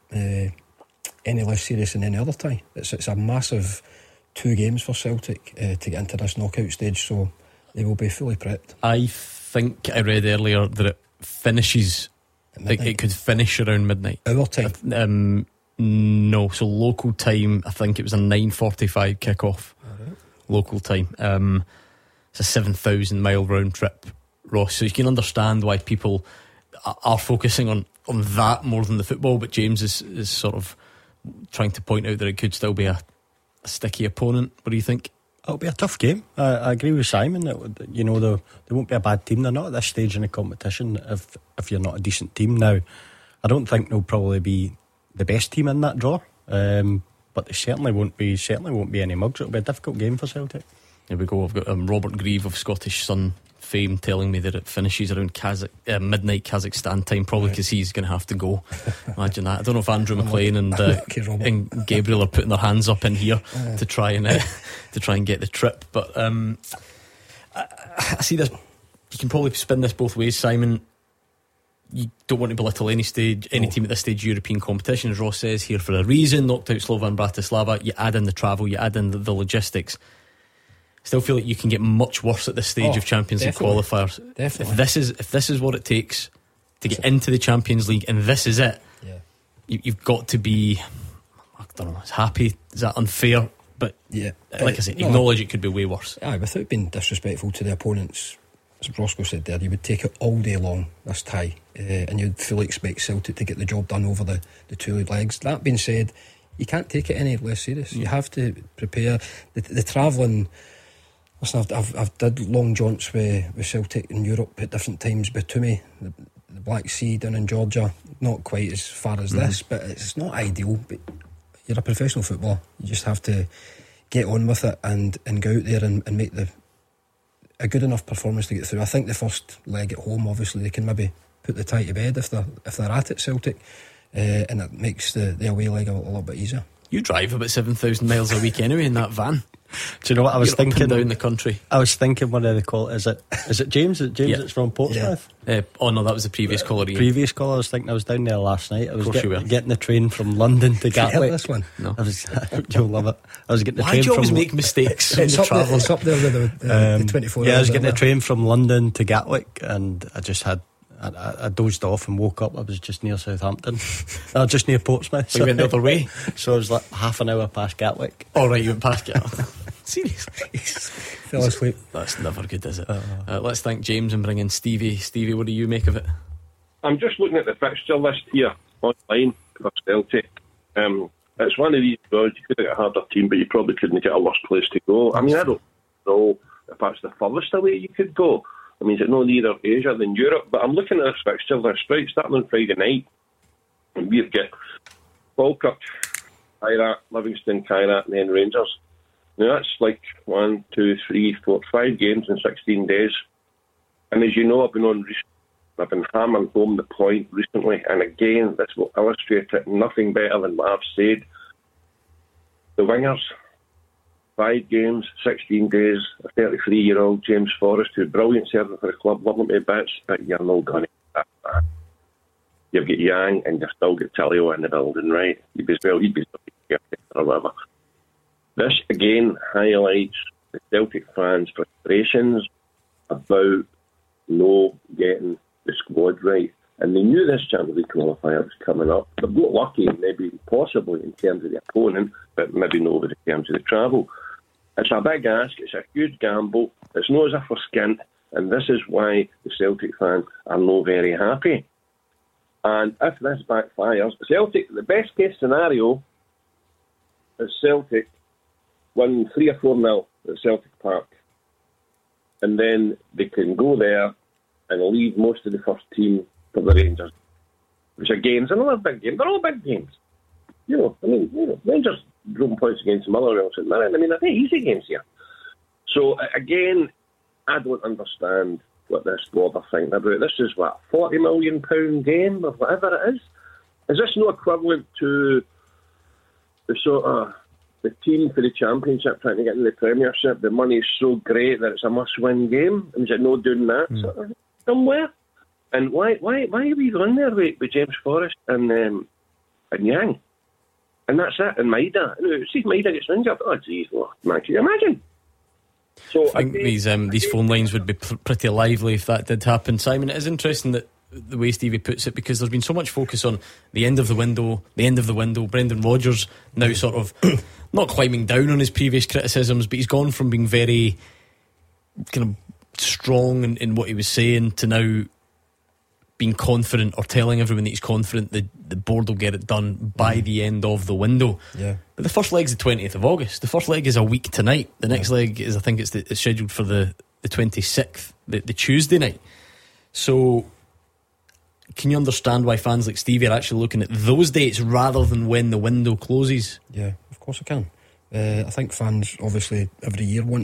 any less serious than any other tie. It's a massive 2 games for Celtic to get into this knockout stage, so they will be fully prepped. I think I read earlier that it finishes, it could finish around midnight. Our time? No, so local time, I think it was a 9:45 kick-off. Right. Local time. It's a 7,000 mile round trip, Ross, so you can understand why people are focusing on that more than the football, but James is sort of trying to point out that it could still be a sticky opponent. What do you think? It'll be a tough game. I agree with Simon that they won't be a bad team. They're not at this stage in the competition if you're not a decent team. Now, I don't think they'll probably be the best team in that draw, but they certainly won't be any mugs. It'll be a difficult game for Celtic. Here we go. I've got Robert Grieve of Scottish Sun fame telling me that it finishes around midnight Kazakhstan time, probably because he's going to have to go. Imagine that. I don't know if Andrew McLean and Gabriel are putting their hands up in here to try and get the trip, but I see this. You can probably spin this both ways, Simon. You don't want to belittle any team at this stage European competition, as Ross says, here for a reason. Knocked out Slovan Bratislava, you add in the travel, you add in the logistics. Still feel like you can get much worse at this stage of Champions League qualifiers. Definitely. If this is what it takes to get into the Champions League, and this is it, you've got to be, I don't know, happy. Is that unfair? But like I say, acknowledge it could be way worse. Without being disrespectful to the opponents, as Roscoe said there, you would take it all day long, this tie, and you'd fully expect Celtic to get the job done over the 2 legs. That being said, you can't take it any less serious. You have to prepare. The travelling. Listen, I've did long jaunts with Celtic in Europe at different times. Batumi, the Black Sea down in Georgia, not quite as far as this, but it's not ideal. But you're a professional footballer. You just have to get on with it and go out there and make a good enough performance to get through. I think the first leg at home, obviously, they can maybe put the tie to bed if they're at it, Celtic, and it makes the away leg a little bit easier. You drive about 7,000 miles a week anyway in that van. Do you know what I was thinking? Up and down the country. I was thinking, what do they call it? Is it James? Is it James that's from Portsmouth? No, that was the previous caller. Previous caller. I was thinking, I was down there last night. I was getting the train from London to Gatwick. This one? No. You'll love it. I was getting the train. Why do you always make mistakes? It's up there with the 24 hours. Yeah, I was getting the train from London to Gatwick, and I just had. I dozed off and woke up. I was just near Southampton, just near Portsmouth. So you went the other way. So I was like half an hour past Gatwick. All right, you went past Gatwick. Seriously, fell asleep. That's never good, is it? Let's thank James and bring in Stevie. Stevie, what do you make of it? I'm just looking at the fixture list here online for Celtic. It's one of these roads. You could have got a harder team, but you probably couldn't get a worse place to go. I mean, I don't know if that's the furthest away you could go. I mean, is it no nearer Asia than Europe? But I'm looking at this fixture list, right, starting on Friday night, and we've got Falkirk, Kairat, Livingston, Kairat, and then Rangers. Now, that's like 1, 2, 3, 4, 5 games in 16 days. And as you know, I've been hammering home the point recently, and again, this will illustrate it, nothing better than what I've said. The wingers, 5 games, 16 days, a 33-year-old James Forrest, who's brilliant serving for the club, love him to bits, but you're no going to get that. You've got Yang and you've still got Tillio in the building, right? He'd be caretaker or whatever. This again highlights the Celtic fans' frustrations about no getting the squad right. And they knew this Champions League qualifier was coming up. They've got lucky, maybe possibly in terms of the opponent, but maybe not in terms of the travel. It's a big ask, it's a huge gamble, it's not as if we're skint, and this is why the Celtic fans are not very happy. And if this backfires, Celtic, the best case scenario is Celtic win 3 or 4-0 at Celtic Park. And then they can go there and leave most of the first team for the Rangers. Which again is another big game. They're all big games. Rangers drawing points against Motherwell and St Mirren. They're easy games here. So again, I don't understand what this board are thinking about. This is what, £40 million game or whatever it is? Is this no equivalent to the sort of the team for the Championship trying to get in the Premiership? The money is so great that it's a must-win game. Is it not doing that sort of somewhere? And why are we on there with James Forrest and Yang? And that's it. And Maida. See if Maida gets injured. Oh, geez, man, can you imagine? So I think these phone lines would be pretty lively if that did happen. Simon, it is interesting that the way Stevie puts it, because there's been so much focus on the end of the window. Brendan Rodgers now sort of not climbing down on his previous criticisms, but he's gone from being very kind of strong in what he was saying to now being confident, or telling everyone that he's confident the board will get it done by the end of the window. Yeah. But the first leg's the 20th of August. The first leg is a week tonight. The next leg is, I think it's scheduled for the 26th, the Tuesday night. So can you understand why fans like Stevie are actually looking at those dates rather than when the window closes? Yeah, of course I can. I think fans obviously every year want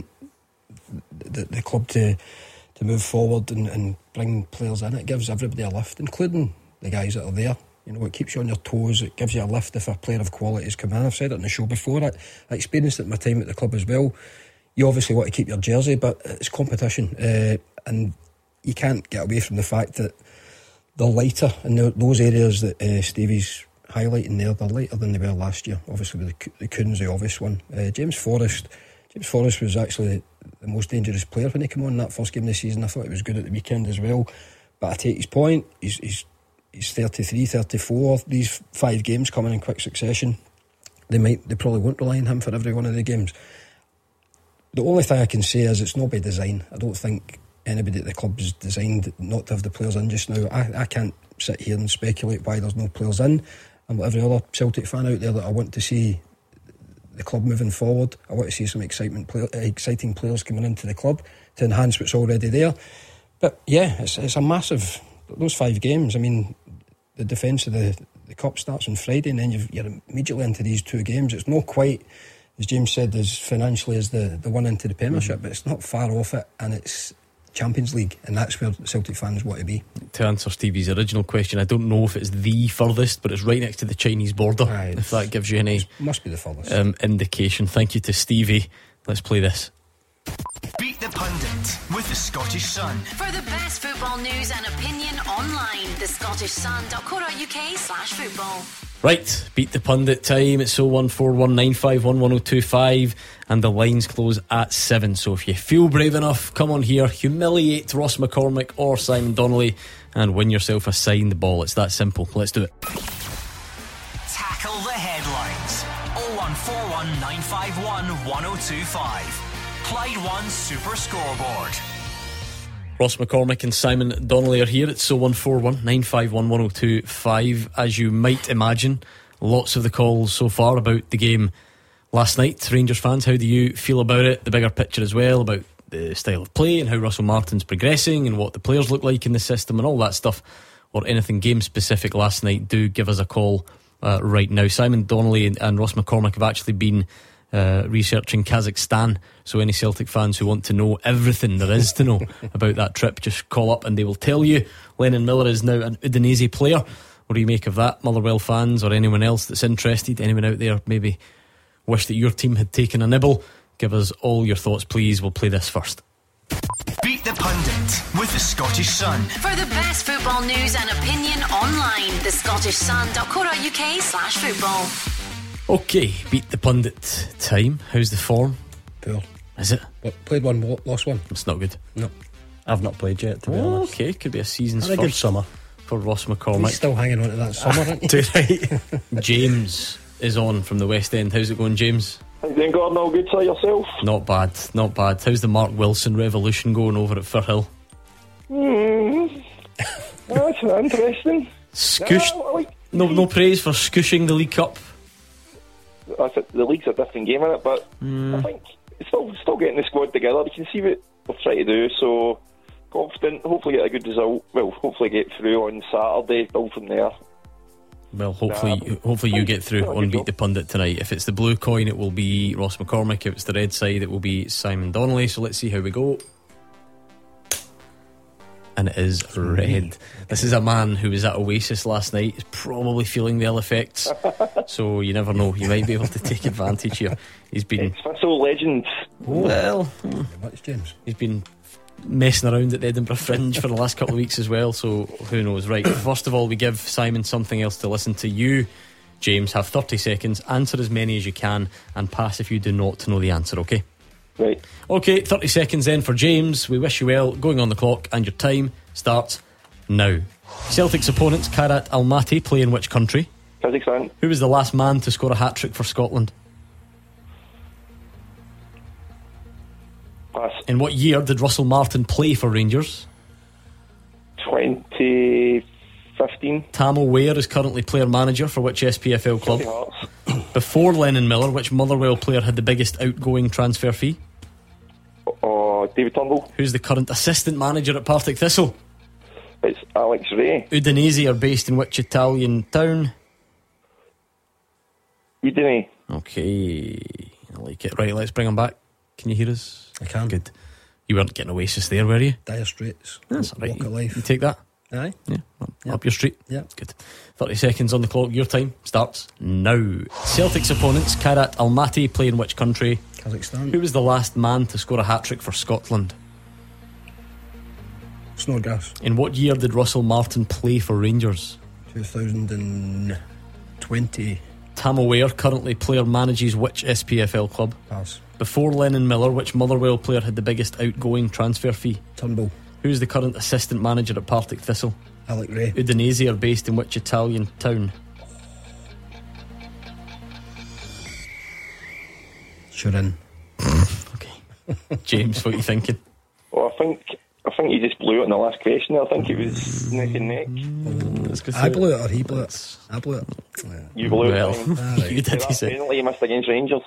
the club to move forward and bring players in. It gives everybody a lift, including the guys that are there. It keeps you on your toes. It gives you a lift if a player of quality has come in. I've said it on the show before. I experienced it in my time at the club as well. You obviously want to keep your jersey, but it's competition, and you can't get away from the fact that they're lighter in those areas that Stevie's highlighting there. They're lighter than they were last year. Obviously with the Coons, the obvious one. James Forrest was actually the most dangerous player when he came on that first game of the season. I thought he was good at the weekend as well, but I take his point. He's 33, 34. These 5 games coming in quick succession, they probably won't rely on him for every one of the games. The only thing I can say is it's not by design. I don't think anybody at the club is designed not to have the players in just now. I can't sit here and speculate why there's no players in. And every other Celtic fan out there, that I want to see the club moving forward. I want to see some exciting players coming into the club to enhance what's already there. But yeah, it's a massive, those 5 games. The defence of the cup starts on Friday, and then you're immediately into these 2 games. It's not quite, as James said, as financially as the one into the Premiership, but it's not far off it, and it's Champions League, and that's where Celtic fans want to be. To answer Stevie's original question, I don't know if it's the furthest, but it's right next to the Chinese border. Right. If that gives you any must be the furthest indication. Thank you to Stevie. Let's play this. Beat the Pundit with the Scottish Sun. For the best football news and opinion online, thescottishsun.co.uk/football. Right, Beat the Pundit time. It's 01419511025, and the lines close at 7. So if you feel brave enough, come on here, humiliate Ross McCormick or Simon Donnelly, and win yourself a signed ball. It's that simple. Let's do it. Tackle the headlines. 01419511025. Clyde One Super Scoreboard. Ross McCormick and Simon Donnelly are here. It's 01419511025. As you might imagine, lots of the calls so far about the game last night. Rangers fans, how do you feel about it? The bigger picture as well, about the style of play and how Russell Martin's progressing and what the players look like in the system and all that stuff, or anything game specific last night. Do give us a call right now. Simon Donnelly and Ross McCormick have actually been researching Kazakhstan, so any Celtic fans who want to know everything there is to know about that trip, just call up and they will tell you. Lennon Miller is now an Udinese player. What do you make of that? Motherwell fans or anyone else that's interested, anyone out there maybe wish that your team had taken a nibble? Give us all your thoughts, please. We'll play this first. Beat the Pundit with the Scottish Sun. For the best football news and opinion online, thescottishsun.co.uk/football. Okay, beat the pundit time. How's the form? Poor. Is it? What, played one, lost one. It's not good. No. I've not played yet, to be honest. Okay, could be a season's Had a good first summer. for Ross He's McCormick. still hanging on to that summer, aren't you? Too right. James is on from the West End. How's it going, James? How you doing, Gordon? All good, sir? Yourself? Not bad, not bad. How's the Mark Wilson revolution going over at Firhill? That's interesting. Scoosh. Yeah, I like- No praise for scooshing the League Cup. I think the league's a different game in it, but I think it's still getting the squad together. You can see what we're trying to do, so confident. Hopefully get a good result. Well, hopefully get through on Saturday. Build from there. Well, hopefully you get through on Beat the Pundit tonight. If it's the blue coin, it will be Ross McCormick. If it's the red side, it will be Simon Donnelly. So let's see how we go. And it is red. This is a man who was at Oasis last night. He's probably feeling the ill effects. So you never know. You might be able to take advantage here. He's been Thistle legends. well. Much, James. He's been messing around at the Edinburgh Fringe for the last couple of weeks as well. So who knows? Right. First of all, we give Simon something else to listen to. You, James, have 30 seconds. Answer as many as you can, and pass if you do not know the answer. Okay. Right. Okay, 30 seconds then for James. We wish you well. Going on the clock, and your time starts now. Celtic's opponents, Kairat Almaty, play in which country? Kazakhstan. Who was the last man to score a hat-trick for Scotland? Pass. In what year did Russell Martin play for Rangers? 2015. Tam O'Ware is currently player-manager for which SPFL club? Hearts. Before Lennon Miller, which Motherwell player had the biggest outgoing transfer fee? David Turnbull. Who's the current assistant manager at Partick Thistle? It's Alex Ray. Udinese are based in which Italian town? Udine. Okay, I like it. Right, let's bring him back. Can you hear us? I can. Good. You weren't getting Oasis there, were you? Dire Straits. That's all right. Walk of Life. You take that? Aye. Yeah, up your street. Yeah. Good. 30 seconds on the clock. Your time starts now. Celtic's opponents, Kairat Almaty, play in which country? Kazakhstan. Who was the last man to score a hat-trick for Scotland? Snodgrass. In what year did Russell Martin play for Rangers? 2020. Tam O'Ware, currently player, manages which SPFL club? Pass. Before Lennon Miller, which Motherwell player had the biggest outgoing transfer fee? Turnbull. Who's the current assistant manager at Partick Thistle? Alec Ray. Udinese are based in which Italian town? Turin. Okay. James, what are you thinking? Well, I think you just blew it in the last question. I think it was neck and neck. I blew it or he blew it? I blew it. You blew Well, it. Ryan. you did, he That said. penalty you missed against Rangers.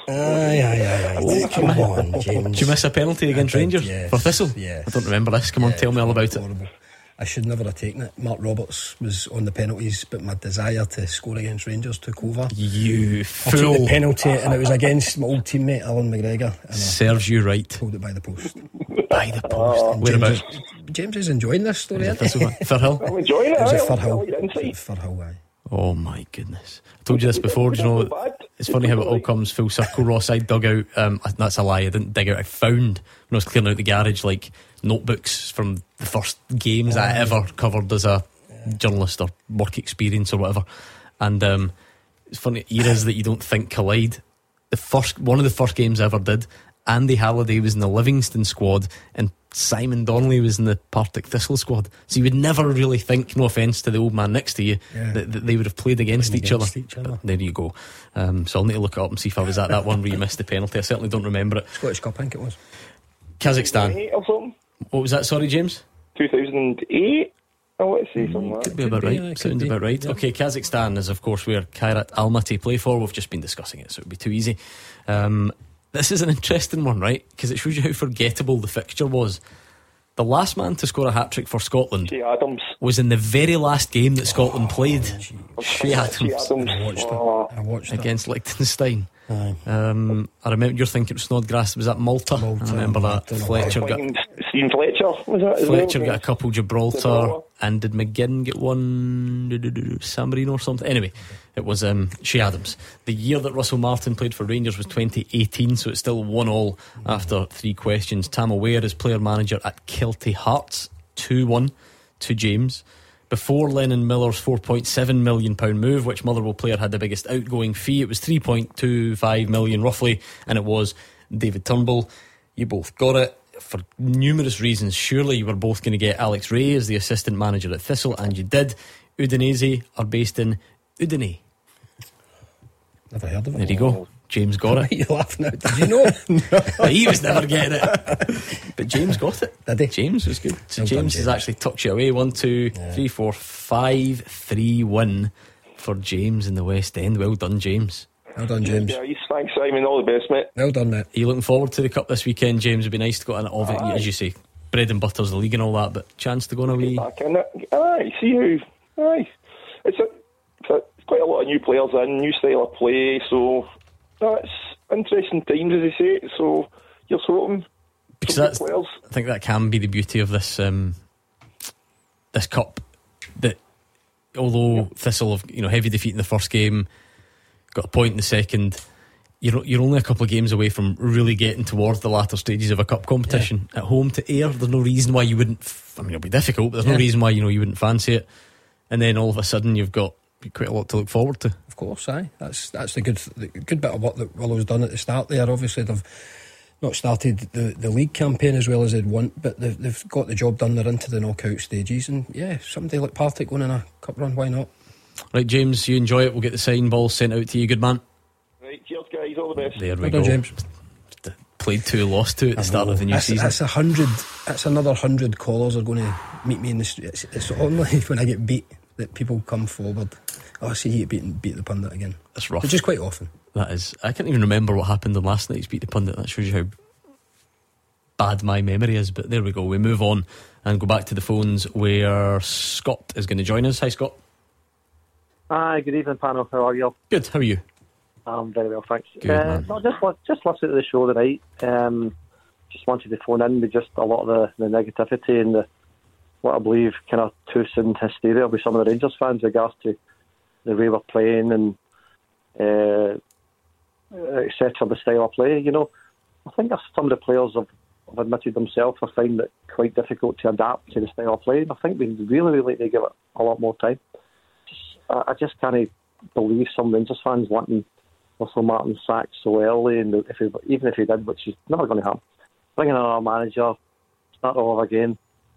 Aye. Come on, James. Did you miss a penalty against I did, Rangers? yes. For Thistle? Yes. I don't remember this. Come on, tell me all about it. Horrible. I should never have taken it. Mark Roberts was on the penalties, but my desire to score against Rangers took over. You I took the fool. penalty, and it was against my old teammate Alan McGregor, and I Serves you right. pulled it by the post. By the post. And Whereabouts? James is enjoying this story, isn't he? Firhill? I'm enjoying it. It was aye. at I'll Firhill. get inside. Firhill, aye. Oh my goodness. I told you this before. Do you know, it's funny how it all comes full circle, Ross. I dug out, that's a lie, I didn't dig out, I found, when I was clearing out the garage, like notebooks from the first games I ever covered as a journalist or work experience or whatever. And it's funny, eras that you don't think collide. One of the first games I ever did, Andy Halliday was in the Livingston squad and Simon Donnelly was in the Partick Thistle squad. So you would never really think, no offence to the old man next to you, that they would have played against each other. But there you go. So I'll need to look it up and see if I was at that one where you missed the penalty. I certainly don't remember it. Scottish Cup, I think it was. Kazakhstan. 2008 or something. What was that, sorry, James? 2008. I want to say something like Could that. be about right. could Sounds be. about right. Yeah. Okay, Kazakhstan is, of course, where Kairat Almaty play for. We've just been discussing it, so it would be too easy. This is an interesting one, right? Because it shows you how forgettable the fixture was. The last man to score a hat-trick for Scotland Shea Adams. was in the very last game that Scotland played. Shea Adams I watched it. against Liechtenstein. Aye. I remember you're thinking Snodgrass. Was that Malta? Malta, I remember that. don't know. Stephen Fletcher. Was that his Fletcher name? got a couple. Gibraltar. And did McGinn get one? San Marino or something? Anyway, it was Shea Adams. The year that Russell Martin played for Rangers was 2018, so it's still 1-1 after 3 questions. Tam O'Ware is player manager at Kelty Hearts, 2-1 to James. before Lennon Miller's £4.7 million move, which Motherwell player had the biggest outgoing fee. It was £3.25 million roughly, and it was David Turnbull. You both got it for numerous reasons. Surely you were both going to get Alex Ray as the assistant manager at Thistle, and you did. Udinese are based in Udine. Never heard of it. There you go. James got it. You're laughing at. Did you know? No. He was never getting it, but James got it. Did he? James was good. So Well done, James has actually tucked you away. 1, 2, 3, 4, 5, 3 win for James in the West End. Well done, James. Well done, James. Yeah, thanks, Simon. All the best, mate. Well done, mate. Are you looking forward to the Cup this weekend, James? It'd be nice to go in it, as you say, bread and butter's the league and all that, but chance to go on a wee. Aye, see how. Aye, it's quite a lot of new players in, new style of play, so it's interesting times, as they say. So you're hoping because that's, I think that can be the beauty of this this cup. That although Thistle have heavy defeat in the first game, got a point in the second, you're only a couple of games away from really getting towards the latter stages of a cup competition. At home to Ayr, there's no reason why you wouldn't. I mean, it'll be difficult, but there's no reason why you wouldn't fancy it. And then all of a sudden, you've got quite a lot to look forward to. Of course, aye. That's the good bit of what that Willow's done at the start there. Obviously, they've not started the league campaign as well as they'd want, but they've got the job done. They're into the knockout stages, and somebody like Partick going on a cup run, why not? Right, James, you enjoy it. We'll get the sign ball sent out to you. Good man. Right, cheers, guys. All the best. There we Well go. done, James. Played 2, lost 2 at the start of the new season. That's 100. That's another 100 callers are going to meet me in the street. It's only when I get beat that people come forward. Oh, I see you beat the pundit again. That's rough. Which is quite often. That is. I can't even remember what happened on last night's Beat the Pundit. That shows you how bad my memory is. But there we go. We move on and go back to the phones where Scott is going to join us. Hi, Scott. Hi, good evening, panel. How are you? Good. How are you? I'm very well, thanks. Good, man. No, just listening to the show tonight. Just wanted to phone in with just a lot of the negativity and what I believe kind of too soon hysteria with some of the Rangers fans with regards to the way we're playing and etc. The style of play. I think some of the players have admitted themselves are finding it quite difficult to adapt to the style of play. And I think we really need to give it a lot more time. I just can't believe some Rangers fans wanting Russell Martin sacked so early, and even if he did, which is never going to happen, bringing in another manager, start all over again.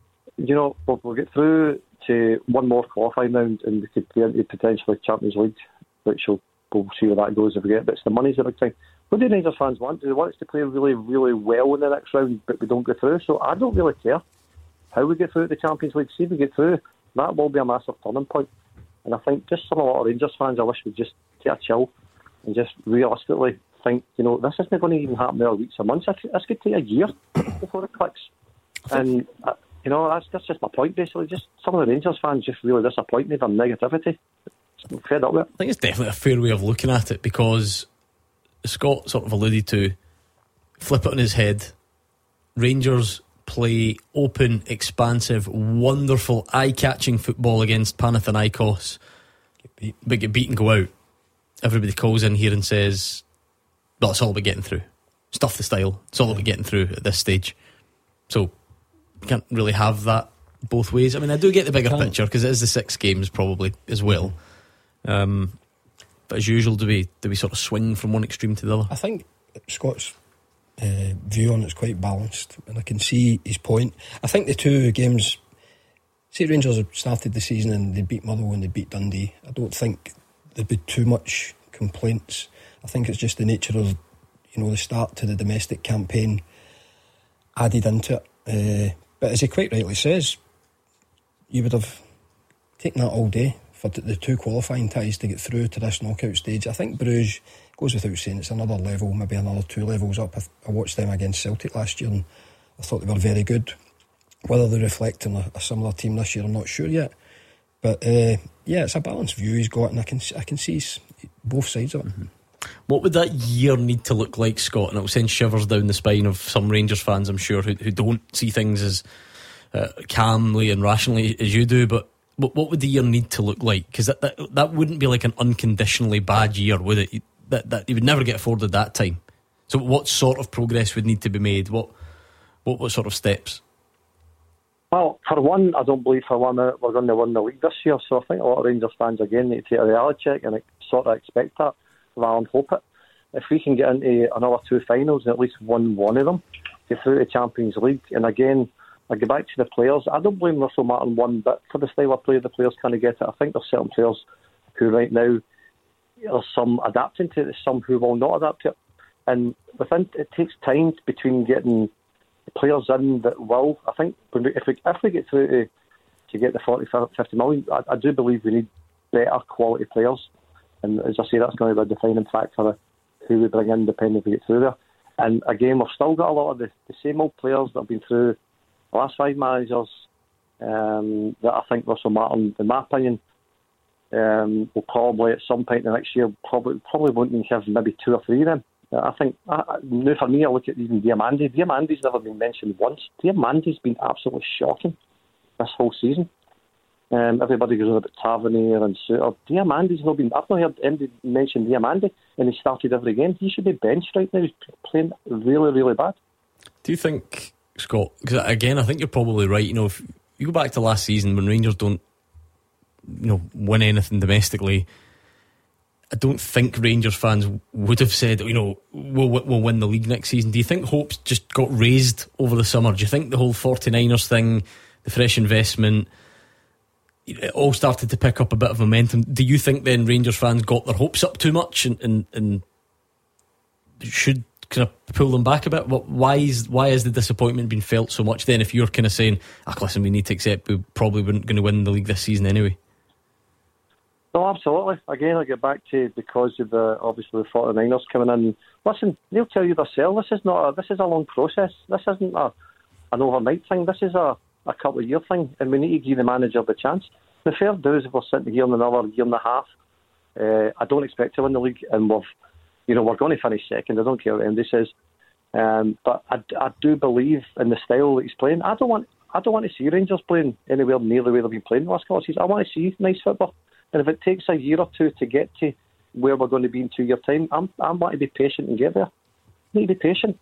We'll get through to one more qualifying round and we could get into potentially Champions League, which we'll see where that goes if we get it. But it's the money's the big thing. What do Rangers fans want? Do they want us to play really, really well in the next round, but we don't go through? So I don't really care how we get through the Champions League. See if we get through, that will be a massive turning point. And I think just a lot of Rangers fans, I wish we'd just take a chill and just realistically think, this isn't going to even happen there weeks or months. This could take a year before it clicks. And, that's just my point, basically. Just some of the Rangers fans just really disappoint me with their negativity. I'm fed up with it. I think it's definitely a fair way of looking at it, because Scott sort of alluded to, flip it on his head, Rangers play open, expansive, wonderful, eye-catching football against Panathinaikos, but get beat and go out. Everybody calls in here and says, well, it's all about getting through. Stuff the style. It's all about getting through at this stage. So you can't really have that both ways. I mean, I do get the bigger picture, because it is the 6 games probably as well. But as usual, do we sort of swing from one extreme to the other? I think Scott's view on it's quite balanced, and I can see his point. I think the 2 games, say Rangers have started the season and they beat Motherwell and they beat Dundee, I don't think there'd be too much complaints. I think it's just the nature of the start to the domestic campaign added into it. But as he quite rightly says, you would have taken that all day for the 2 qualifying ties to get through to this knockout stage. I think Bruges, goes without saying, it's another level, maybe another 2 levels up. I watched them against Celtic last year and I thought they were very good. Whether they're reflecting a similar team this year, I'm not sure yet. But it's a balanced view he's got, and I can see both sides of it. Mm-hmm. What would that year need to look like, Scott? And it will send shivers down the spine of some Rangers fans, I'm sure, who don't see things as calmly and rationally as you do. But what would the year need to look like? Because that wouldn't be like an unconditionally bad year, would it? That you would never get afforded that time. So what sort of progress would need to be made? What sort of steps? Well, for one, I don't believe for one that we're going to win the league this year. So I think a lot of Rangers fans again need to take a reality check and sort of expect that rather than hope it. If we can get into another 2 finals and at least win one of them, get through the Champions League, and again, I go back to the players. I don't blame Russell Martin one bit for the style of play the players kind of get it. I think there's certain players who right now there's some adapting to it, there's some who will not adapt to it, and within it takes time between getting players in that will. I think if we get through to get the 40-50 million, I do believe we need better quality players, and as I say, that's going to be a defining factor of who we bring in depending if we get through there. And again, we've still got a lot of the same old players that have been through the last 5 managers that I think Russell Martin, in my opinion, will probably at some point in the next year probably won't even have maybe 2 or 3 of them. I think, now for me, I look at even Diamandi. Diamandi's never been mentioned once. Diamandi's been absolutely shocking this whole season. Everybody goes on about Tavernier and Suter. Diamandi's not been. I've not heard anybody mention Diamandi, and he started every game. He should be benched right now. He's playing really, really bad. Do you think, Scott? Because again, I think you're probably right. You know, if you go back to last season when Rangers don't, win anything domestically, I don't think Rangers fans would have said, we'll win the league next season. Do you think hopes just got raised over the summer? Do you think the whole 49ers thing, the fresh investment, it all started to pick up a bit of momentum? Do you think then Rangers fans got their hopes up too much and should kind of pull them back a bit? Why is the disappointment being felt so much then, if you're kind of saying, listen, we need to accept we probably weren't going to win the league this season anyway? No, absolutely. Again, I get back to because of obviously the 49ers coming in. Listen, they'll tell you themselves, this is a long process. This isn't an overnight thing. This is a couple of year thing, and we need to give the manager the chance. The fair do is if we're sitting here in another year and a half, I don't expect to win the league, and we're going to finish second. I don't care what anybody says, but I do believe in the style that he's playing. I don't want to see Rangers playing anywhere near the way they've been playing the last couple of seasons. I want to see nice football. And if it takes a year or 2 to get to where we're going to be in 2 years' time, I want to be patient and get there. I need to be patient.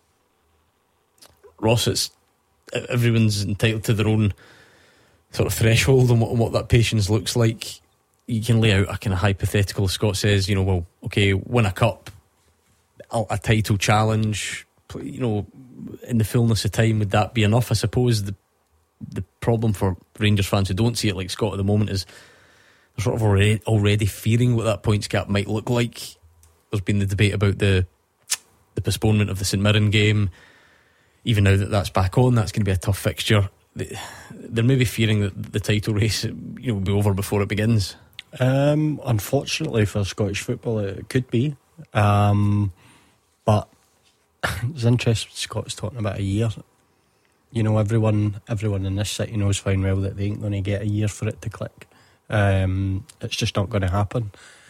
Ross, everyone's entitled to their own sort of threshold on what that patience looks like. You can lay out a kind of hypothetical. Scott says, win a cup, a title challenge, in the fullness of time, would that be enough? I suppose the problem for Rangers fans who don't see it like Scott at the moment is they're sort of already fearing what that points gap might look like. There's been the debate about the postponement of the St Mirren game. Even now that that's back on, that's going to be a tough fixture. They're maybe fearing that the title race will be over before it begins. Unfortunately for Scottish football, it could be. But it's interesting Scott's talking about a year. Everyone in this city knows fine well that they ain't going to get a year for it to click. It's just not going to happen.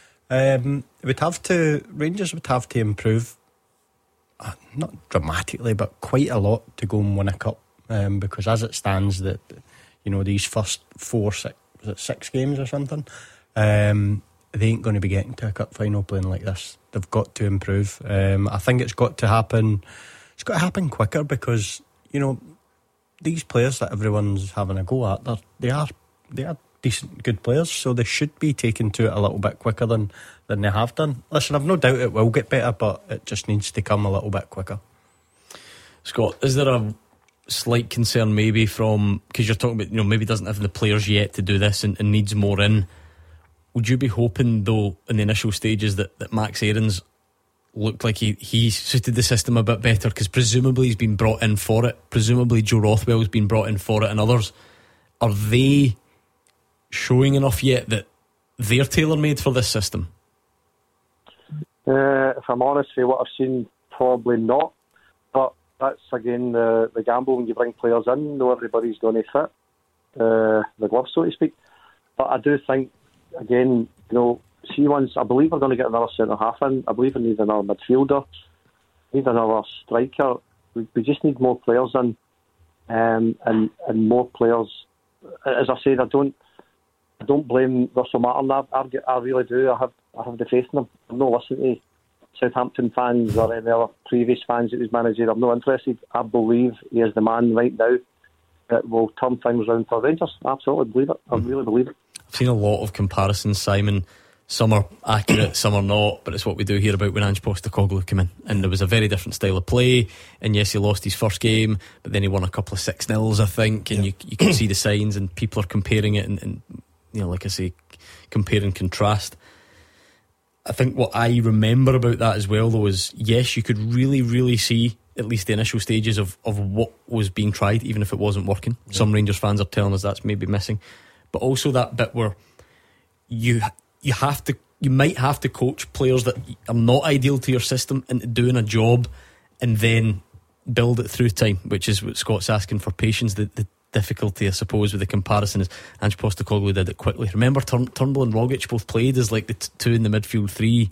Rangers would have to improve, not dramatically, but quite a lot to go and win a cup. Because as it stands, that these first 6 games or something, they ain't going to be getting to a cup final playing like this. They've got to improve. I think it's got to happen. It's got to happen quicker because these players that everyone's having a go at, they are decent, good players, so they should be taken to it a little bit quicker than they have done. Listen, I've no doubt it will get better, but it just needs to come a little bit quicker. Scott, is there a slight concern maybe from, because you're talking about maybe doesn't have the players yet to do this and needs more in? Would you be hoping though in the initial stages that Max Aarons looked like he suited the system a bit better, because presumably he's been brought in for it, presumably Joe Rothwell's been brought in for it, and others? Are they showing enough yet that they're tailor-made for this system? If I'm honest with what I've seen, probably not. But that's again the gamble when you bring players in. No, everybody's going to fit the glove, so to speak. But I do think, again, I believe we're going to get another centre half in. I believe we need another midfielder, need another striker. We just need more players in, and more players. As I said, I don't blame Russell Martin. I really do. I have the faith in him. I'm not listening to Southampton fans or any other previous fans that he's managed. I'm not interested. I believe he is the man right now it will turn things round for Rangers. Absolutely believe it. I really believe it. I've seen a lot of comparisons, Simon. Some are accurate, some are not, but it's what we do hear about when Ange Postecoglou came in. And there was a very different style of play. And yes, he lost his first game, but then he won a couple of 6-0s, I think. And you can see the signs, and people are comparing it, and like I say, compare and contrast. I think what I remember about that as well, though, is yes, you could really, really see at least the initial stages of what was being tried, even if it wasn't working. Some Rangers fans are telling us that's maybe missing. But also that bit where you might have to coach players that are not ideal to your system into doing a job, and then build it through time, which is what Scott's asking for, patience. The difficulty, I suppose, with the comparison is Ange Postecoglou did it quickly. Remember Turnbull and Rogic both played as like the two in the midfield three,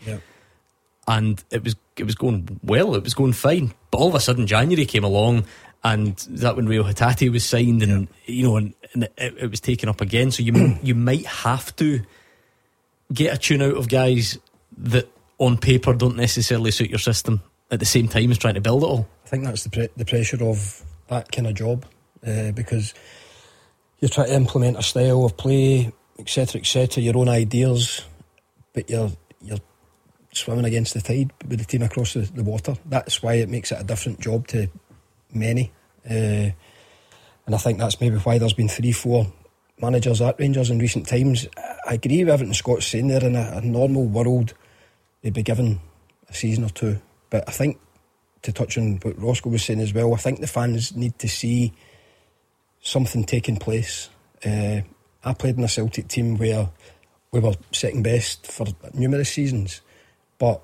and it was going well, it was going fine, but all of a sudden January came along, and that when Rio Hatate was signed, and and it was taken up again. So you might have to get a tune out of guys that on paper don't necessarily suit your system at the same time as trying to build it all. I think that's the pressure of that kind of job, because you try to implement a style of play, etc., your own ideas, but you're swimming against the tide with the team across the water. That's why it makes it a different job to many, and I think that's maybe why there's been 3-4 managers at Rangers in recent times. I agree with everything Scott's saying there. In a normal world, they'd be given a season or two, but I think, to touch on what Roscoe was saying as well, I think the fans need to see something taking place. I played in a Celtic team where we were second best for numerous seasons, but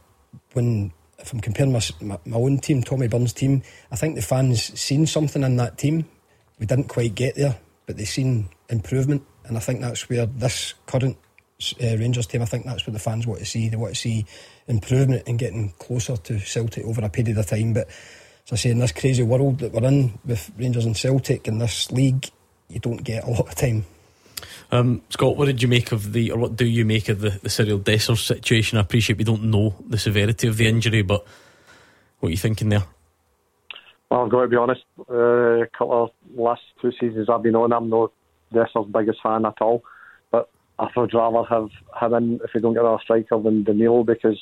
if I'm comparing my own team, Tommy Burns' team, I think the fans seen something in that team. We didn't quite get there, but they seen improvement, and I think that's where this current Rangers team, I think that's what the fans want to see. They want to see improvement and getting closer to Celtic over a period of time. But as I say, in this crazy world that we're in with Rangers and Celtic in this league, you don't get a lot of time. Scott, what do you make of the Cyril Dessers situation? I appreciate we don't know the severity of the injury, but what are you thinking there? Well, I've got to be honest, a couple of last 2 seasons I've been on, I'm not Dessers' biggest fan at all, but I would rather have him in if we don't get a striker than Danilo, because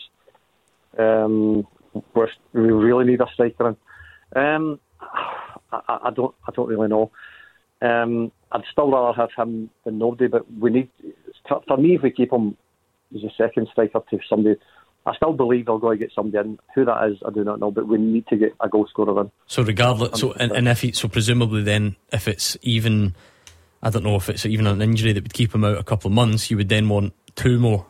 we really need a striker in. I don't really know. I'd still rather have him than nobody, but we need, for me, if we keep him as a second striker to somebody, I still believe they'll go and get somebody in. Who that is, I do not know, but we need to get a goal scorer in. So regardless, so presumably then, if it's even, I don't know, if it's even an injury that would keep him out a couple of months, you would then want 2 more.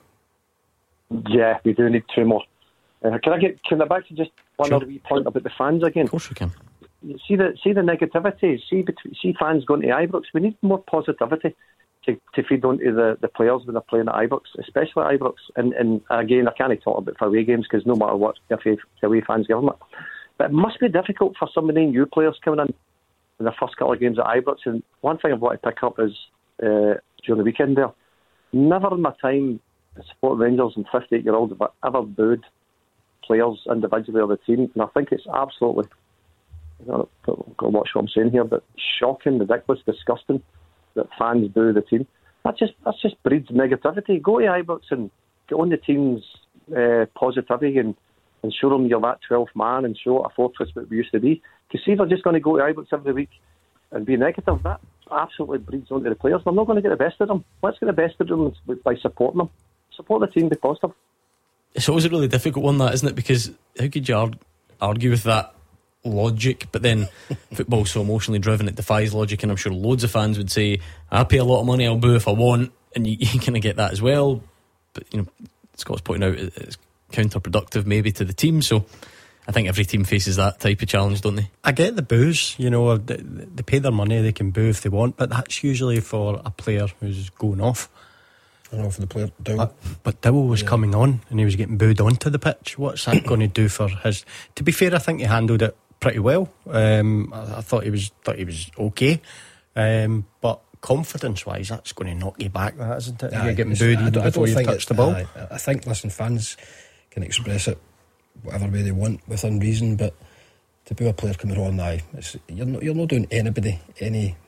Yeah, we do need 2 more. Can I back to just one other wee point about the fans again? Of course we can. See the negativity. See fans going to Ibrox. We need more positivity to feed onto the players when they're playing at Ibrox, especially at Ibrox. And again, I can't talk about for away games, because no matter what, if the away fans give them it. But it must be difficult for some of the new players coming in the first couple of games at Ibrox. And one thing I've wanted to pick up is during the weekend there, never in my time supporting Rangers and 58-year-olds have I ever booed players individually or the team. And I think it's absolutely, I've got to watch what I'm saying here, but shocking, ridiculous, disgusting that fans boo the team. That just breeds negativity. Go to Ibrox and get on the team's positivity and show them you're that 12th man and show what a fortress that we used to be. Because see, they're just going to go to Ibrox every week and be negative. That absolutely breeds onto the players. They're not going to get the best of them. Let's get the best of them by supporting them. Support the team, be positive. It's always a really difficult one, that, isn't it? Because how could you argue with that logic? But then football's so emotionally driven, it defies logic, and I'm sure loads of fans would say, I pay a lot of money, I'll boo if I want, and you kind of get that as well. But Scott's pointing out it's counterproductive maybe to the team, so I think every team faces that type of challenge, don't they? I get the boos, they pay their money, they can boo if they want, but that's usually for a player who's going off. I know, for the player down. But Dowell was coming on and he was getting booed onto the pitch. What's that going to do for his? To be fair, I think he handled it pretty well. I thought he was okay, but confidence-wise, that's going to knock you back, that, isn't it? You're getting booed even before you've touched the ball. I think, listen, fans can express it whatever way they want within reason, but to boo a player coming on, you're not doing anybody any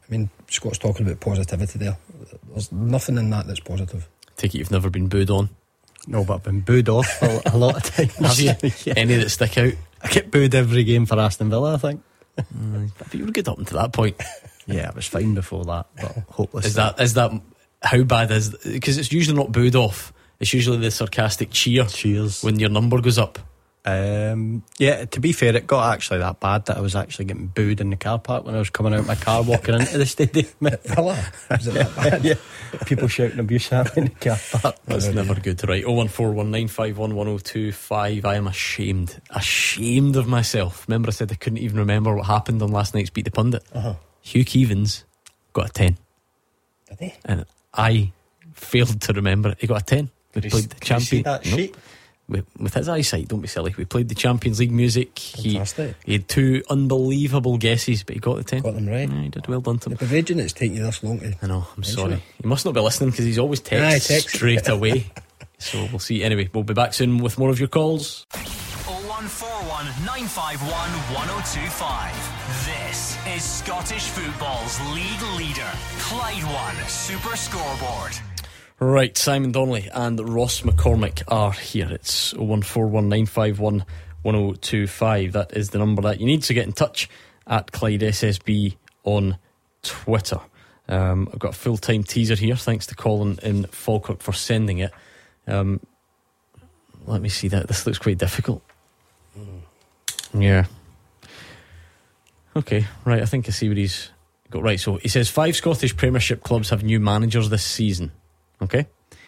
I mean, Scott's talking about positivity there. There's nothing in that that's positive. Take it you've never been booed on. No, but I've been booed off a lot of times. Have you? Yeah. Any that stick out? I get booed every game for Aston Villa, I think. But you were good up until that point. Yeah, I was fine before that, but hopeless. Is that how bad is? Because it's usually not booed off. It's usually the sarcastic cheers when your number goes up. Yeah, to be fair, it got actually that bad that I was actually getting booed in the car park when I was coming out of my car walking into the stadium. Villa? Was it that bad? Yeah, people shouting abuse at me in the car park. That's never good. Right, 01419511025. I am ashamed of myself. Remember I said I couldn't even remember what happened on last night's Beat the Pundit. Hugh Keevins got a 10. Did he? And I failed to remember it. He got a 10. We played the champion. See that sheet? With his eyesight, don't be silly. We played the Champions League music. He had 2 unbelievable guesses, but he got the 10. Got them right. Yeah, he did well done to him. The raging it's taking you this long to. I know, I'm sorry. He must not be listening because he's always text straight away. So we'll see. Anyway, we'll be back soon with more of your calls. 0141 951 1025. This is Scottish football's league leader, Clyde One Super Scoreboard. Right, Simon Donnelly and Ross McCormick are here. It's 0141951 1025. That is the number that you need to get in touch at Clyde SSB on Twitter. I've got a full-time teaser here. Thanks to Colin in Falkirk for sending it. Let me see that. This looks quite difficult. Yeah. Okay, right. I think I see what he's got. Right, so he says 5 Scottish Premiership clubs have new managers this season. Okay.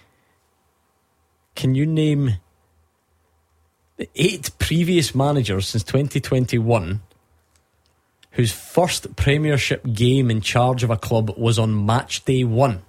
Can you name the 8 previous managers since 2021 whose first Premiership game in charge of a club was on match day 1?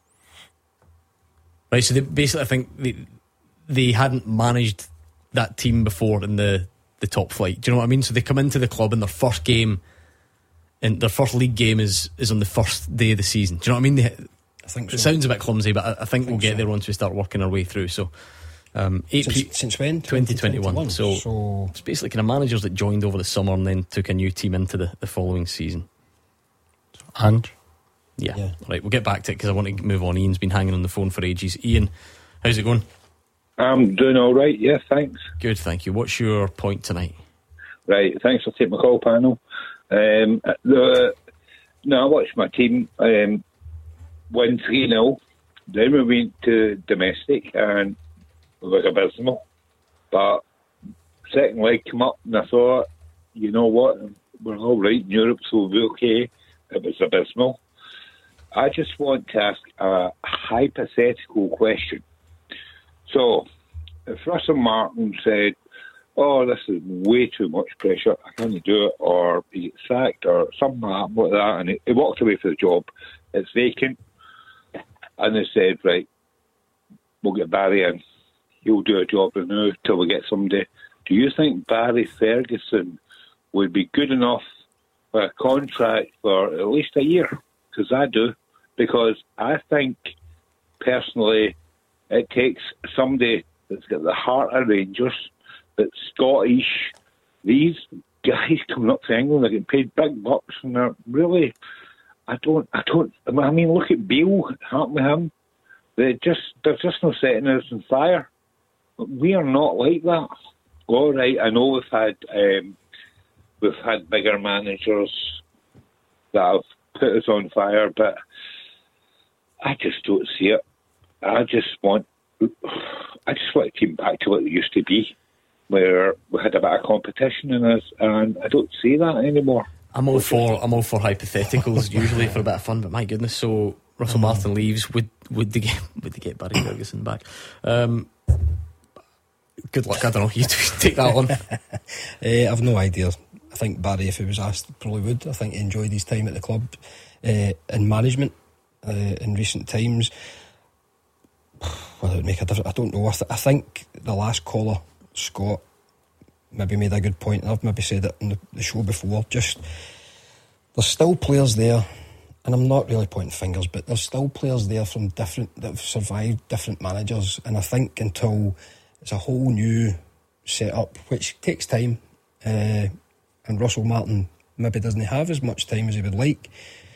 Right, so they basically, I think they hadn't managed that team before in the top flight. Do you know what I mean? So they come into the club and their first game, and their first league game is on the first day of the season. Do you know what I mean? I think so. It sounds a bit clumsy, but I think we'll get there once we start working our way through. So, since when? 2021. So it's basically kind of managers that joined over the summer and then took a new team into the following season. And yeah. Right, we'll get back to it because I want to move on. Ian's been hanging on the phone for ages. Ian, how's it going? I'm doing all right, yeah, thanks. Good, thank you. What's your point tonight? Right, thanks for taking my call, panel. I watched my team win 3-0. Then we went to domestic and it was abysmal. But second leg came up and I thought, you know what, we're all right in Europe, so we'll be okay. It was abysmal. I just want to ask a hypothetical question. So, if Russell Martin said, oh, this is way too much pressure, I can't do it, or he gets sacked, or something like that, and he walked away for the job, it's vacant, and they said, right, we'll get Barry in, he'll do a job now till we get somebody. Do you think Barry Ferguson would be good enough for a contract for at least a year? Because I do. Because I think, personally, it takes somebody that's got the heart of Rangers, that's Scottish. These guys coming up to England, they're getting paid big bucks, and they're really, I mean, look at Beale, happened with him. There's just no setting us on fire. We are not like that. All right, I know we've had bigger managers that have put us on fire, but I just don't see it. I just want a team back to what it used to be, where we had a bit of competition in us, and I don't see that anymore. I'm all for hypotheticals usually for a bit of fun, but my goodness, so Russell Martin leaves, would they get Barry Ferguson back? Good luck, I don't know, you take that on. I've no idea. I think Barry, if he was asked, probably would. I think he enjoyed his time at the club in management in recent times. Whether it would make a difference, I don't know. I think the last caller, Scott, maybe made a good point. I've maybe said it on the show before. Just, there's still players there, and I'm not really pointing fingers, but there's still players there from that have survived different managers, and I think until it's a whole new setup, which takes time, and Russell Martin maybe doesn't have as much time as he would like.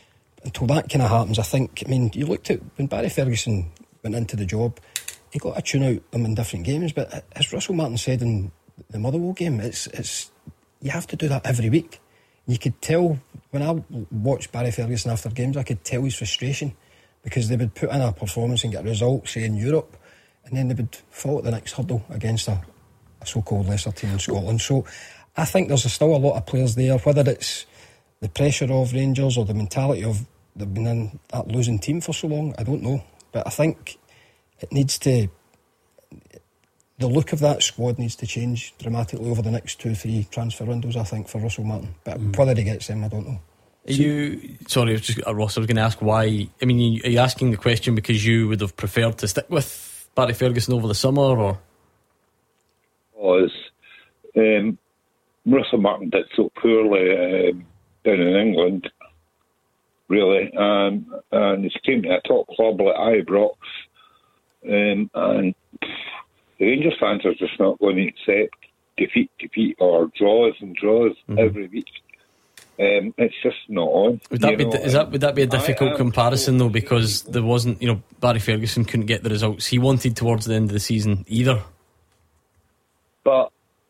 until that kind of happens, I think, I mean, you looked at when Barry Ferguson went into the job, he got a tune out them in different games, but as Russell Martin said in the Motherwell game, it's you have to do that every week. You could tell, when I watched Barry Ferguson after games, I could tell his frustration, because they would put in a performance and get a result, say in Europe, and then they would fall at the next hurdle against a so-called lesser team in Scotland. So I think there's still a lot of players there, whether it's the pressure of Rangers or the mentality of they've been in that losing team for so long, I don't know. But I think it needs to, the look of that squad needs to change dramatically over the next 2-3 transfer windows, I think, for Russell Martin. But whether he gets them, I don't know. Sorry, Ross, I was going to ask why. I mean, are you asking the question because you would have preferred to stick with Barry Ferguson over the summer, or? Was Russell Martin did so poorly down in England, really, and he came to a top club like Ibrox, and the Rangers fans are just not going to accept defeat or draws every week. It's just not on. Would that be a difficult comparison though, because there wasn't, Barry Ferguson couldn't get the results he wanted towards the end of the season either. But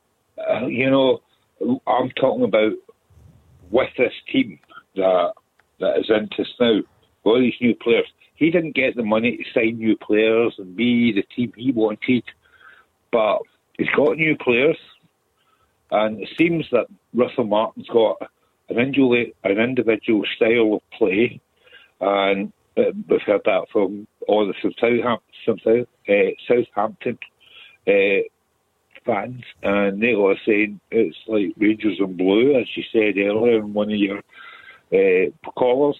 I'm talking about with this team that is into us now, all these new players. He didn't get the money to sign new players and be the team he wanted, but he's got new players, and it seems that Russell Martin's got an individual style of play, and we've heard that from all the Southampton fans, and they are saying it's like Rangers in blue, as you said earlier in one of your callers.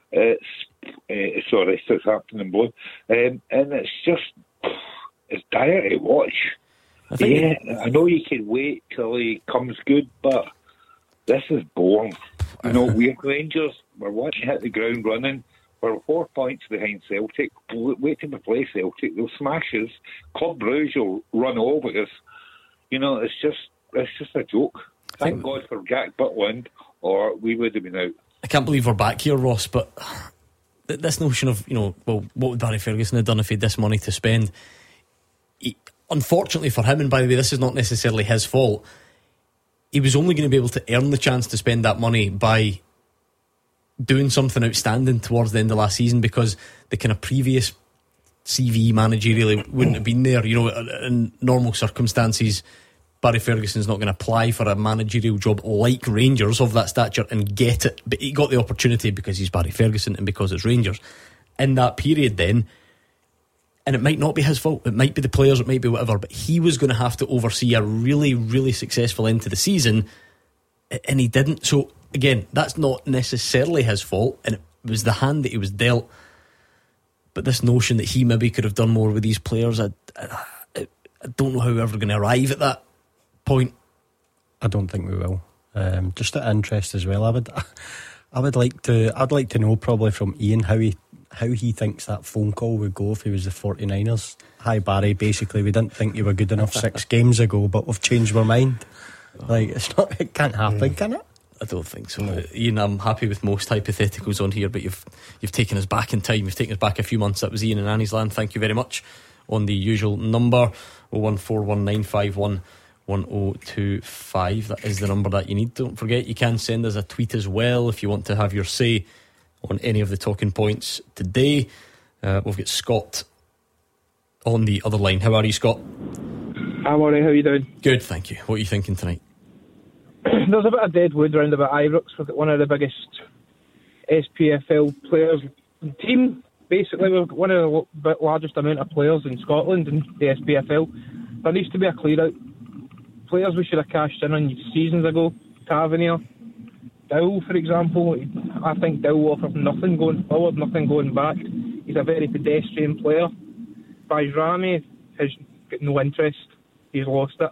Southampton in blue, and it's dire to watch. I know you can wait till he comes good, but this is boring. We're Rangers. We're watching hit the ground running. We're 4 points behind Celtic. Waiting to play Celtic. They'll smash us. Club Brugge will run over us. It's just a joke. Thank God for Jack Butland, or we would have been out. I can't believe we're back here, Ross, but this notion of, what would Barry Ferguson have done if he had this money to spend? Unfortunately for him, and by the way, this is not necessarily his fault, he was only going to be able to earn the chance to spend that money by doing something outstanding towards the end of last season, because the kind of previous CV managerially wouldn't have been there. In normal circumstances, Barry Ferguson's not going to apply for a managerial job like Rangers of that stature and get it, but he got the opportunity because he's Barry Ferguson and because it's Rangers in that period then. And it might not be his fault, it might be the players, it might be whatever, but he was going to have to oversee a really, really successful end to the season, and he didn't. So again, that's not necessarily his fault, and it was the hand that he was dealt. But this notion that he maybe could have done more with these players, I don't know how we're ever going to arrive at that point. I don't think we will. Just out of interest as well, I'd like to know probably from Ian how he thinks that phone call would go if he was the 49ers. Hi Barry, basically we didn't think you were good enough 6 games ago, but we've changed our mind. It can't happen, can it? I don't think so. Ian, I'm happy with most hypotheticals on here, but you've taken us back in time. You've taken us back a few months. That was Ian in Annie's Land. Thank you very much. On the usual number 01419511025. That is the number that you need. Don't forget, you can send us a tweet as well if you want to have your say on any of the talking points today. We've got Scott on the other line. How are you, Scott? I'm alright, how are you doing? Good, thank you. What are you thinking tonight? There's a bit of dead wood round about Ibrox. We've got one of the biggest SPFL players in the team. Basically, we've got one of the largest amount of players in Scotland in the SPFL. There needs to be a clear out. Players we should have cashed in on seasons ago. Tavernier, Dowell, for example. I think Dowell offers nothing going forward, nothing going back. He's a very pedestrian player. Bajrami has got no interest. He's lost it.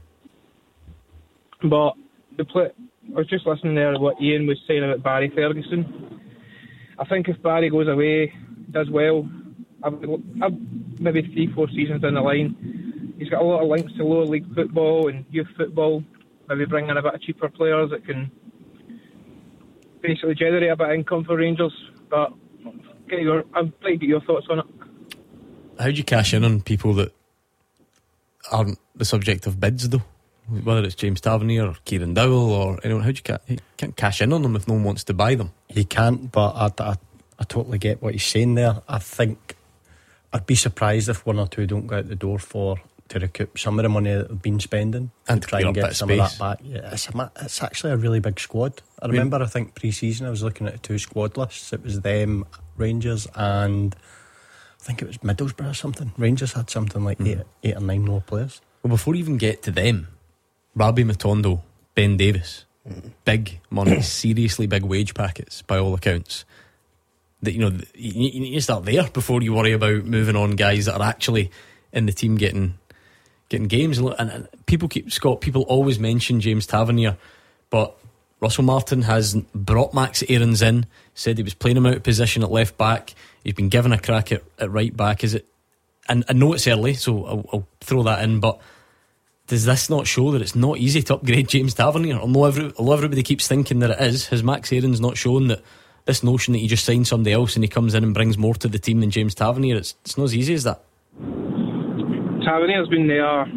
But I was just listening there to what Ian was saying about Barry Ferguson. I think if Barry goes away, does well, maybe 3-4 seasons down the line, he's got a lot of links to lower league football and youth football. Maybe bring in a bit of cheaper players that can basically generate a bit of income for Rangers. But I'd like to get your thoughts on it. How do you cash in on people that aren't the subject of bids, though? Whether it's James Tavernier or Kieran Dowell or anyone, how do you can't cash in on them if no one wants to buy them? He can't, but I totally get what he's saying there. I think I'd be surprised if one or two don't go out the door to recoup some of the money that they've been spending and to try and get some of that back. Yeah, it's actually a really big squad. I remember, I think pre-season I was looking at 2 squad lists. It was them, Rangers, and I think it was Middlesbrough or something. Rangers had something like 8 or 9 more players. Well, before we even get to them, Rabbi Matondo, Ben Davis, big money, seriously big wage packets by all accounts. That you need to start there before you worry about moving on guys that are actually in the team getting games. And people always mention James Tavernier, but Russell Martin has brought Max Aarons in, said he was playing him out of position at left back. He's been given a crack at right back. Is it? And I know it's early, so I'll throw that in, but does this not show that it's not easy to upgrade James Tavernier? Although everybody keeps thinking that it is, has Max Aarons not shown that this notion that you just sign somebody else and he comes in and brings more to the team than James Tavernier, it's not as easy as that? Tavernier's been there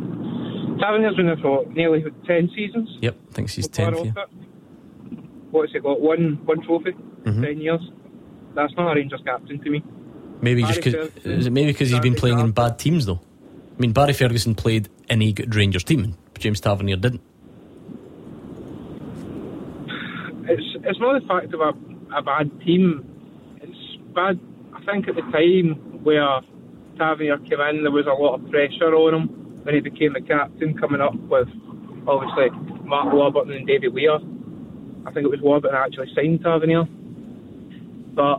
for nearly 10 seasons. Yep, I think he's 10th. Yeah. What's it got? One trophy, 10 years. That's not a Rangers captain to me. Maybe just because he's been playing in bad teams though. I mean, Barry Ferguson played in a good Rangers team, but James Tavernier didn't. It's not the fact of a bad team. It's bad. I think at the time where Tavernier came in, there was a lot of pressure on him when he became the captain, coming up with obviously Mark Warburton and David Weir. I think it was Warburton actually signed Tavernier, but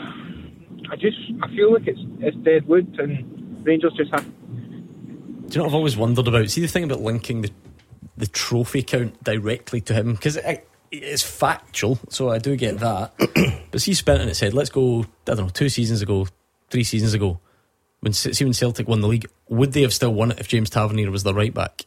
I feel like it's dead wood, and Rangers just have. Do you know what I've always wondered about? See the thing about linking the trophy count directly to him, because it's factual, so I do get that. But see, Spinton had said, let's go, I don't know, 2 seasons ago, 3 seasons ago, when Celtic won the league, would they have still won it if James Tavernier was the right back?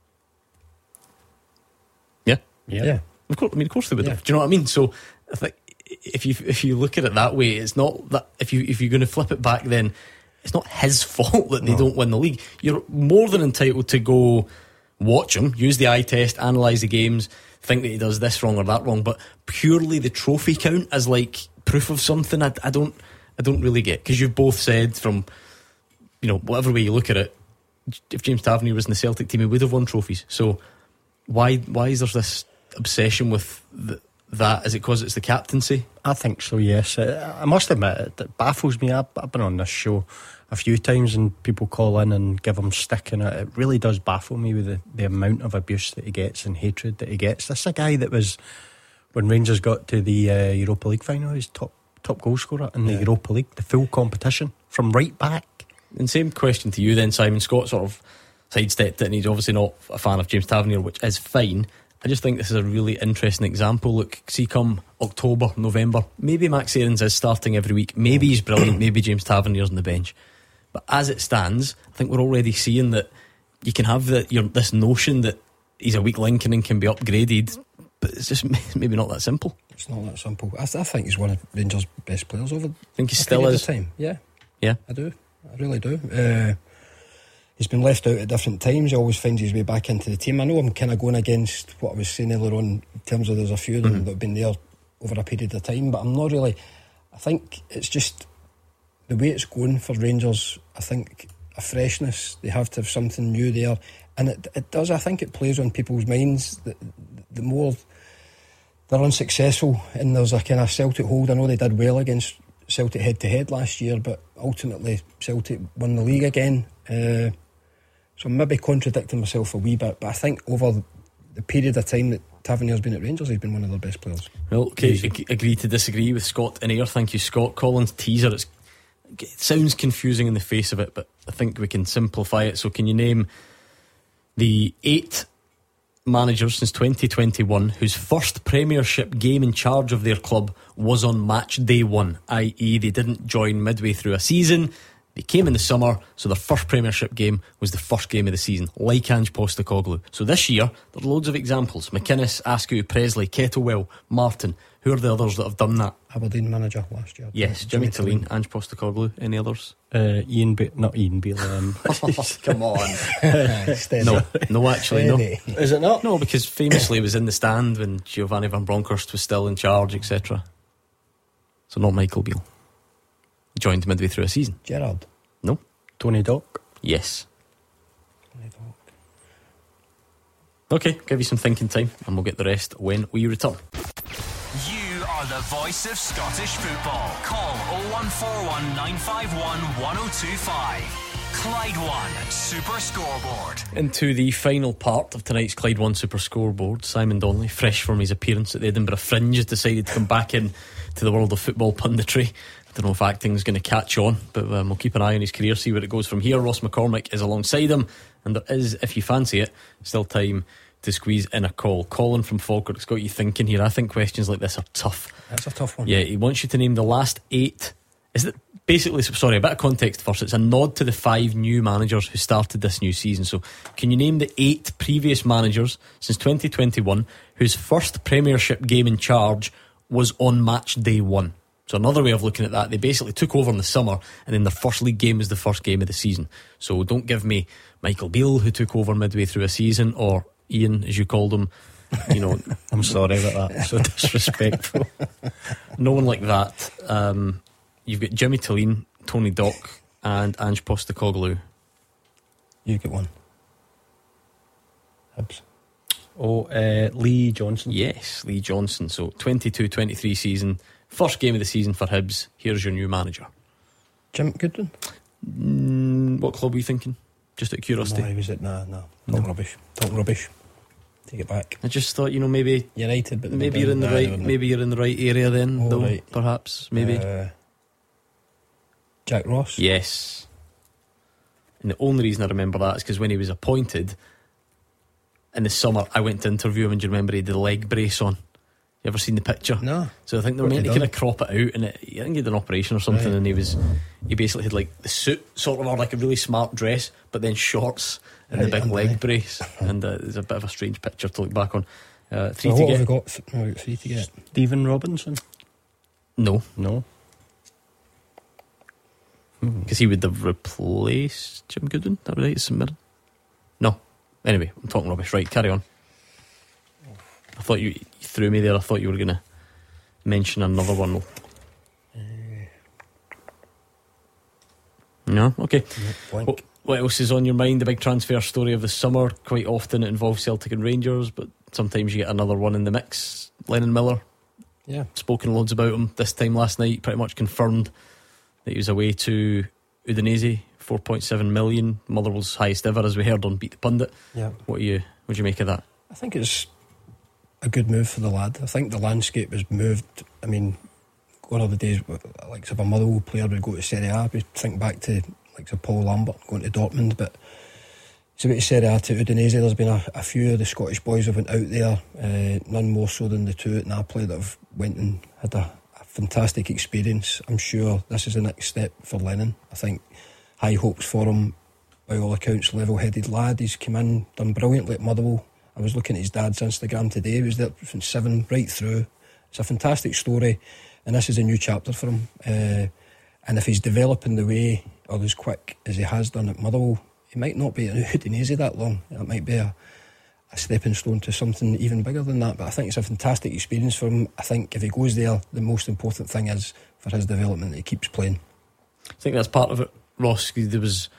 Yeah. Of course they would have. Do you know what I mean? So I think if you look at it that way, it's not that if you're going to flip it back, then it's not his fault that they don't win the league. You're more than entitled to go watch him, use the eye test, analyse the games, think that he does this wrong or that wrong, but purely the trophy count as like proof of something, I don't really get, because you've both said from whatever way you look at it, if James Tavernier was in the Celtic team, he would have won trophies. So why is there this obsession with that? Is it because it's the captaincy? I think so, yes. I must admit it baffles me. I've been on this show a few times and people call in and give him stick, and it really does baffle me with the amount of abuse that he gets and hatred that he gets. This is a guy that was, when Rangers got to the Europa League final, he's top goal scorer in the Europa League, the full competition, from right back. And same question to you then, Simon. Scott sort of sidestepped it, and he's obviously not a fan of James Tavernier, which is fine. I just think this is a really interesting example. Look, see, come October, November, maybe Max Aarons is starting every week, maybe he's brilliant, maybe James Tavernier's on the bench, but as it stands, I think we're already seeing that you can have this notion that he's a weak link and can be upgraded, but it's just maybe not that simple. It's not that simple. I think he's one of Rangers' best players over. I think he still is. Time. Yeah, I do. I really do. He's been left out at different times. He always finds his way back into the team. I know I'm kind of going against what I was saying earlier on in terms of there's a few of them that have been there over a period of time, but I'm not really. I think it's just the way it's going for Rangers. I think a freshness, they have to have something new there, and it does. I think it plays on people's minds. The more they're unsuccessful and there's a kind of Celtic hold. I know they did well against Celtic head to head last year, but ultimately Celtic won the league again. So I'm maybe contradicting myself a wee bit, but I think over the period of time that Tavernier's been at Rangers, he's been one of their best players. Well, okay, agree to disagree with Scott in air. Thank you, Scott. Collins teaser, it sounds confusing in the face of it, but I think we can simplify it. So can you name the 8 managers since 2021 whose first Premiership game in charge of their club was on match day 1, i.e. they didn't join midway through a season, They came in the summer, so their first Premiership game was the first game of the season, like Ange Postecoglou. So this year, there are loads of examples. McInnes, Askew, Presley, Kettlewell, Martin. Who are the others that have done that? Aberdeen manager last year. Yes, Jimmy Tillene, Ange Postecoglou. Any others? Not Ian Beale. Come on. No, actually, no. Is it not? No, because famously he was in the stand when Giovanni Van Bronckhorst was still in charge, etc. So not Michael Beale. He joined midway through a season. Gerrard? No. Tony Dock? Yes. Okay, give you some thinking time and we'll get the rest when we return. You are the voice of Scottish football. Call 0141 951 1025. Clyde One Super Scoreboard. Into the final part of tonight's Clyde One Super Scoreboard. Simon Donnelly, fresh from his appearance at the Edinburgh Fringe, has decided to come back in to the world of football punditry. I don't know if acting's going to catch on, but we'll keep an eye on his career, see where it goes from here. Ross McCormick is alongside him, and there is, if you fancy it, still time to squeeze in a call. Colin from Falkirk's got you thinking here. I think questions like this are tough. That's a tough one. Yeah, he wants you to name the last 8. Is it basically, sorry, a bit of context first. It's a nod to the 5 new managers who started this new season. So can you name the 8 previous managers since 2021 whose first Premiership game in charge was on match day 1? So another way of looking at that, they basically took over in the summer and then their first league game was the first game of the season. So don't give me Michael Beale, who took over midway through a season, or Ian, as you called him. You know, I'm sorry about that. So disrespectful. No one like that. You've got Jimmy Tillene, Tony Dock, and Ange Postecoglou. You get one. Hibs. Lee Johnson. Yes, Lee Johnson. So 22-23 season, first game of the season for Hibs. Here's your new manager. Jim Goodwin? What club were you thinking? Just out of curiosity. No, he was at Talking rubbish. Take it back. I just thought, maybe United, but maybe you're in the right. Maybe you're in the right area then, though. Right. Perhaps, maybe. Jack Ross. Yes. And the only reason I remember that is because when he was appointed in the summer, I went to interview him, and do you remember he had the leg brace on? You ever seen the picture? No. So I think they were meant to kind of crop it out, and I think he had an operation or something, right. And he basically had like the suit, sort of, or like a really smart dress, but then shorts and the big leg brace, and it's a bit of a strange picture to look back on. 3 so to what get. Have we got? 3 to get. Stephen Robinson. No. Because he would have replaced Jim Goodwin. That was right, St Mirren. No. Anyway, I'm talking rubbish. Right, carry on. I thought you threw me there. I thought you were going to mention another one. No? Okay. What else is on your mind? The big transfer story of the summer. Quite often it involves Celtic and Rangers, but sometimes you get another one in the mix. Lennon Miller. Yeah. Spoken loads about him this time last night. Pretty much confirmed that he was away to Udinese. 4.7 million. Motherwell's highest ever, as we heard on Beat the Pundit. Yeah. What do you make of that? I think it's a good move for the lad. I think the landscape has moved. I mean, gone are the days like if a Motherwell player would go to Serie A, we think back to like Paul Lambert going to Dortmund, but it's about Serie A to Udinese. There's been a few of the Scottish boys who went out there, none more so than the 2 at Napoli that have went and had a fantastic experience. I'm sure this is the next step for Lennon. I think high hopes for him. By all accounts, level-headed lad. He's come in, done brilliantly at Motherwell. I was looking at his dad's Instagram today. He was there from 7 right through. It's a fantastic story, and this is a new chapter for him. And if he's developing the way or as quick as he has done at Motherwell, he might not be at Udinese that long. It might be a stepping stone to something even bigger than that. But I think it's a fantastic experience for him. I think if he goes there, the most important thing is for his development that he keeps playing. I think that's part of it, Ross. There was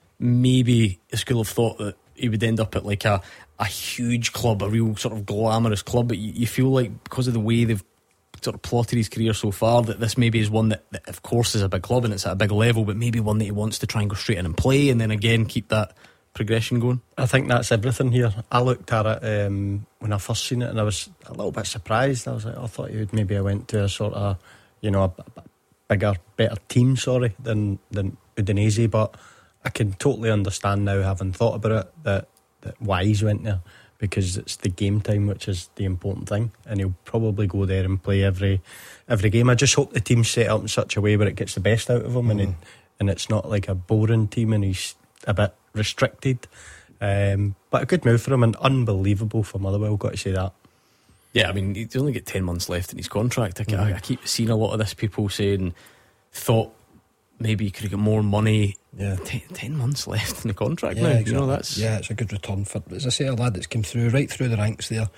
maybe a school of thought that he would end up at like a huge club, a real sort of glamorous club, but you feel like because of the way they've sort of plotted his career so far, that this maybe is one that of course is a big club and it's at a big level, but maybe one that he wants to try and go straight in and play, and then again keep that progression going. I think that's everything here. I looked at it when I first seen it, and I was a little bit surprised. I was like, I thought he would maybe have went to a sort of, a bigger, better team, than Udinese, but I can totally understand now, having thought about it, that why he's went there, because it's the game time which is the important thing, and he'll probably go there and play every game. I just hope the team's set up in such a way where it gets the best out of him, and and it's not like a boring team, and he's a bit restricted. But a good move for him, and unbelievable for Motherwell, got to say that. Yeah, I mean, he's only got 10 months left in his contract. I keep seeing a lot of this, people saying, thought maybe he could have got more money. Yeah. 10 months left in the contract Yeah, now. exactly. You know, that's... Yeah, it's a good return for, as I say, a lad that's come through right through the ranks there,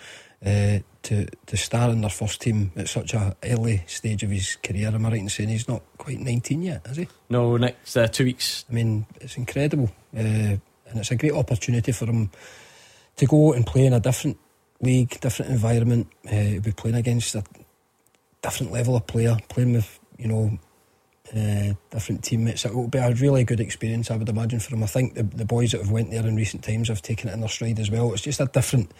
to star in their first team at such a early stage of his career. Am I right in saying he's not quite 19 yet, is he? No, next 2 weeks. I mean, it's incredible, and it's a great opportunity for him to go and play in a different league, different environment. He'll be playing against a different level of player, playing with, you know, different teammates. It will be a really good experience, I would imagine, for him. I think the boys that have went there in recent times have taken it in their stride as well. It's just a different,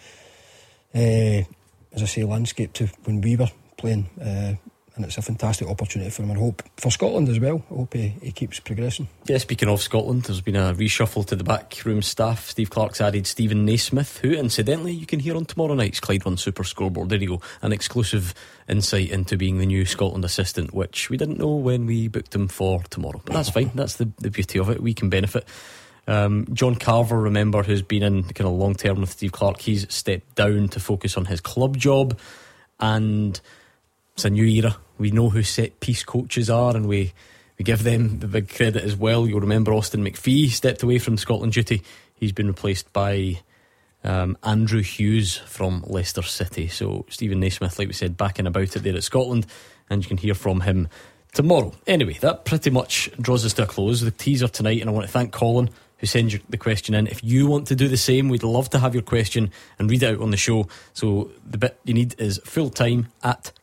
as I say, landscape to when we were playing, and it's a fantastic opportunity for him, and I hope for Scotland as well. I hope he keeps progressing. Yeah, speaking of Scotland, there's been a reshuffle to the backroom staff. Steve Clarke's added Stephen Naismith, who incidentally you can hear on tomorrow night's Clyde One Super Scoreboard. There you go, an exclusive insight into being the new Scotland assistant, which we didn't know when we booked him for tomorrow, but that's fine. That's the beauty of it. We can benefit. John Carver, remember, who's been in kind of long term with Steve Clarke, he's stepped down to focus on his club job, and it's a new era. We know who set piece coaches are, and we give them the big credit as well. You'll remember Austin McPhee stepped away from Scotland duty. He's been replaced by Andrew Hughes from Leicester City. So Stephen Naismith, like we said, back and about it there at Scotland, and you can hear from him tomorrow. Anyway, that pretty much draws us to a close. The teaser tonight, and I want to thank Colin who sends the question in. If you want to do the same, we'd love to have your question and read it out on the show. So the bit you need is fulltime at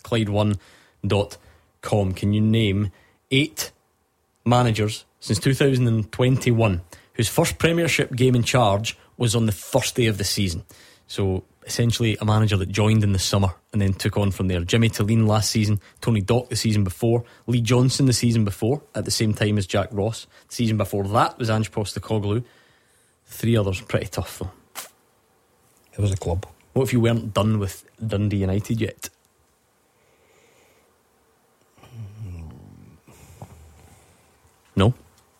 Clyde1.com. Can you name 8 managers since 2021 whose first Premiership game in charge was on the first day of the season? So essentially a manager that joined in the summer and then took on from there. Jimmy Tilleen last season, Tony Dock the season before, Lee Johnson the season before at the same time as Jack Ross. The season before that was Ange Postecoglou. 3 others, pretty tough though. It was a club. What if you weren't done with Dundee United yet? No?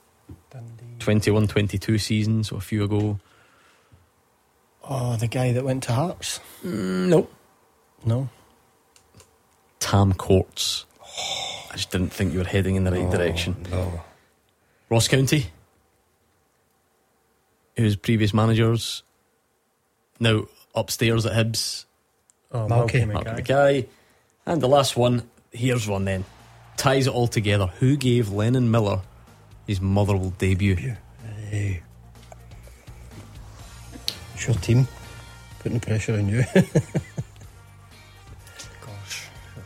21-22 season, so a few ago. Oh, the guy that went to Hearts? No. Tam Courts. I just didn't think you were heading in the right direction. No. Ross County, whose previous managers now upstairs at Hibs. Malky Mackay. And the last one, here's one then, ties it all together. Who gave Lennon Miller his Motherwell debut? It's your team putting the pressure on you. Gosh, who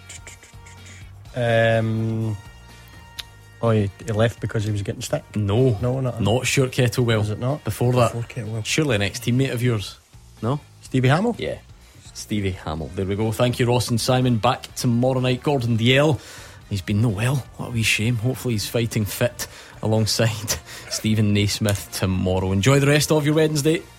was it? He left because he was getting stick? No, not Stuart Kettlewell. Was it not? Before Kettlewell. Surely an ex-teammate of yours. No? Stevie Hamill? Yeah, Stevie Hamill. There we go. Thank you, Ross and Simon. Back tomorrow night. Gordon Dalziel, he's been no well. What a wee shame. Hopefully he's fighting fit alongside Stephen Naismith tomorrow. Enjoy the rest of your Wednesday.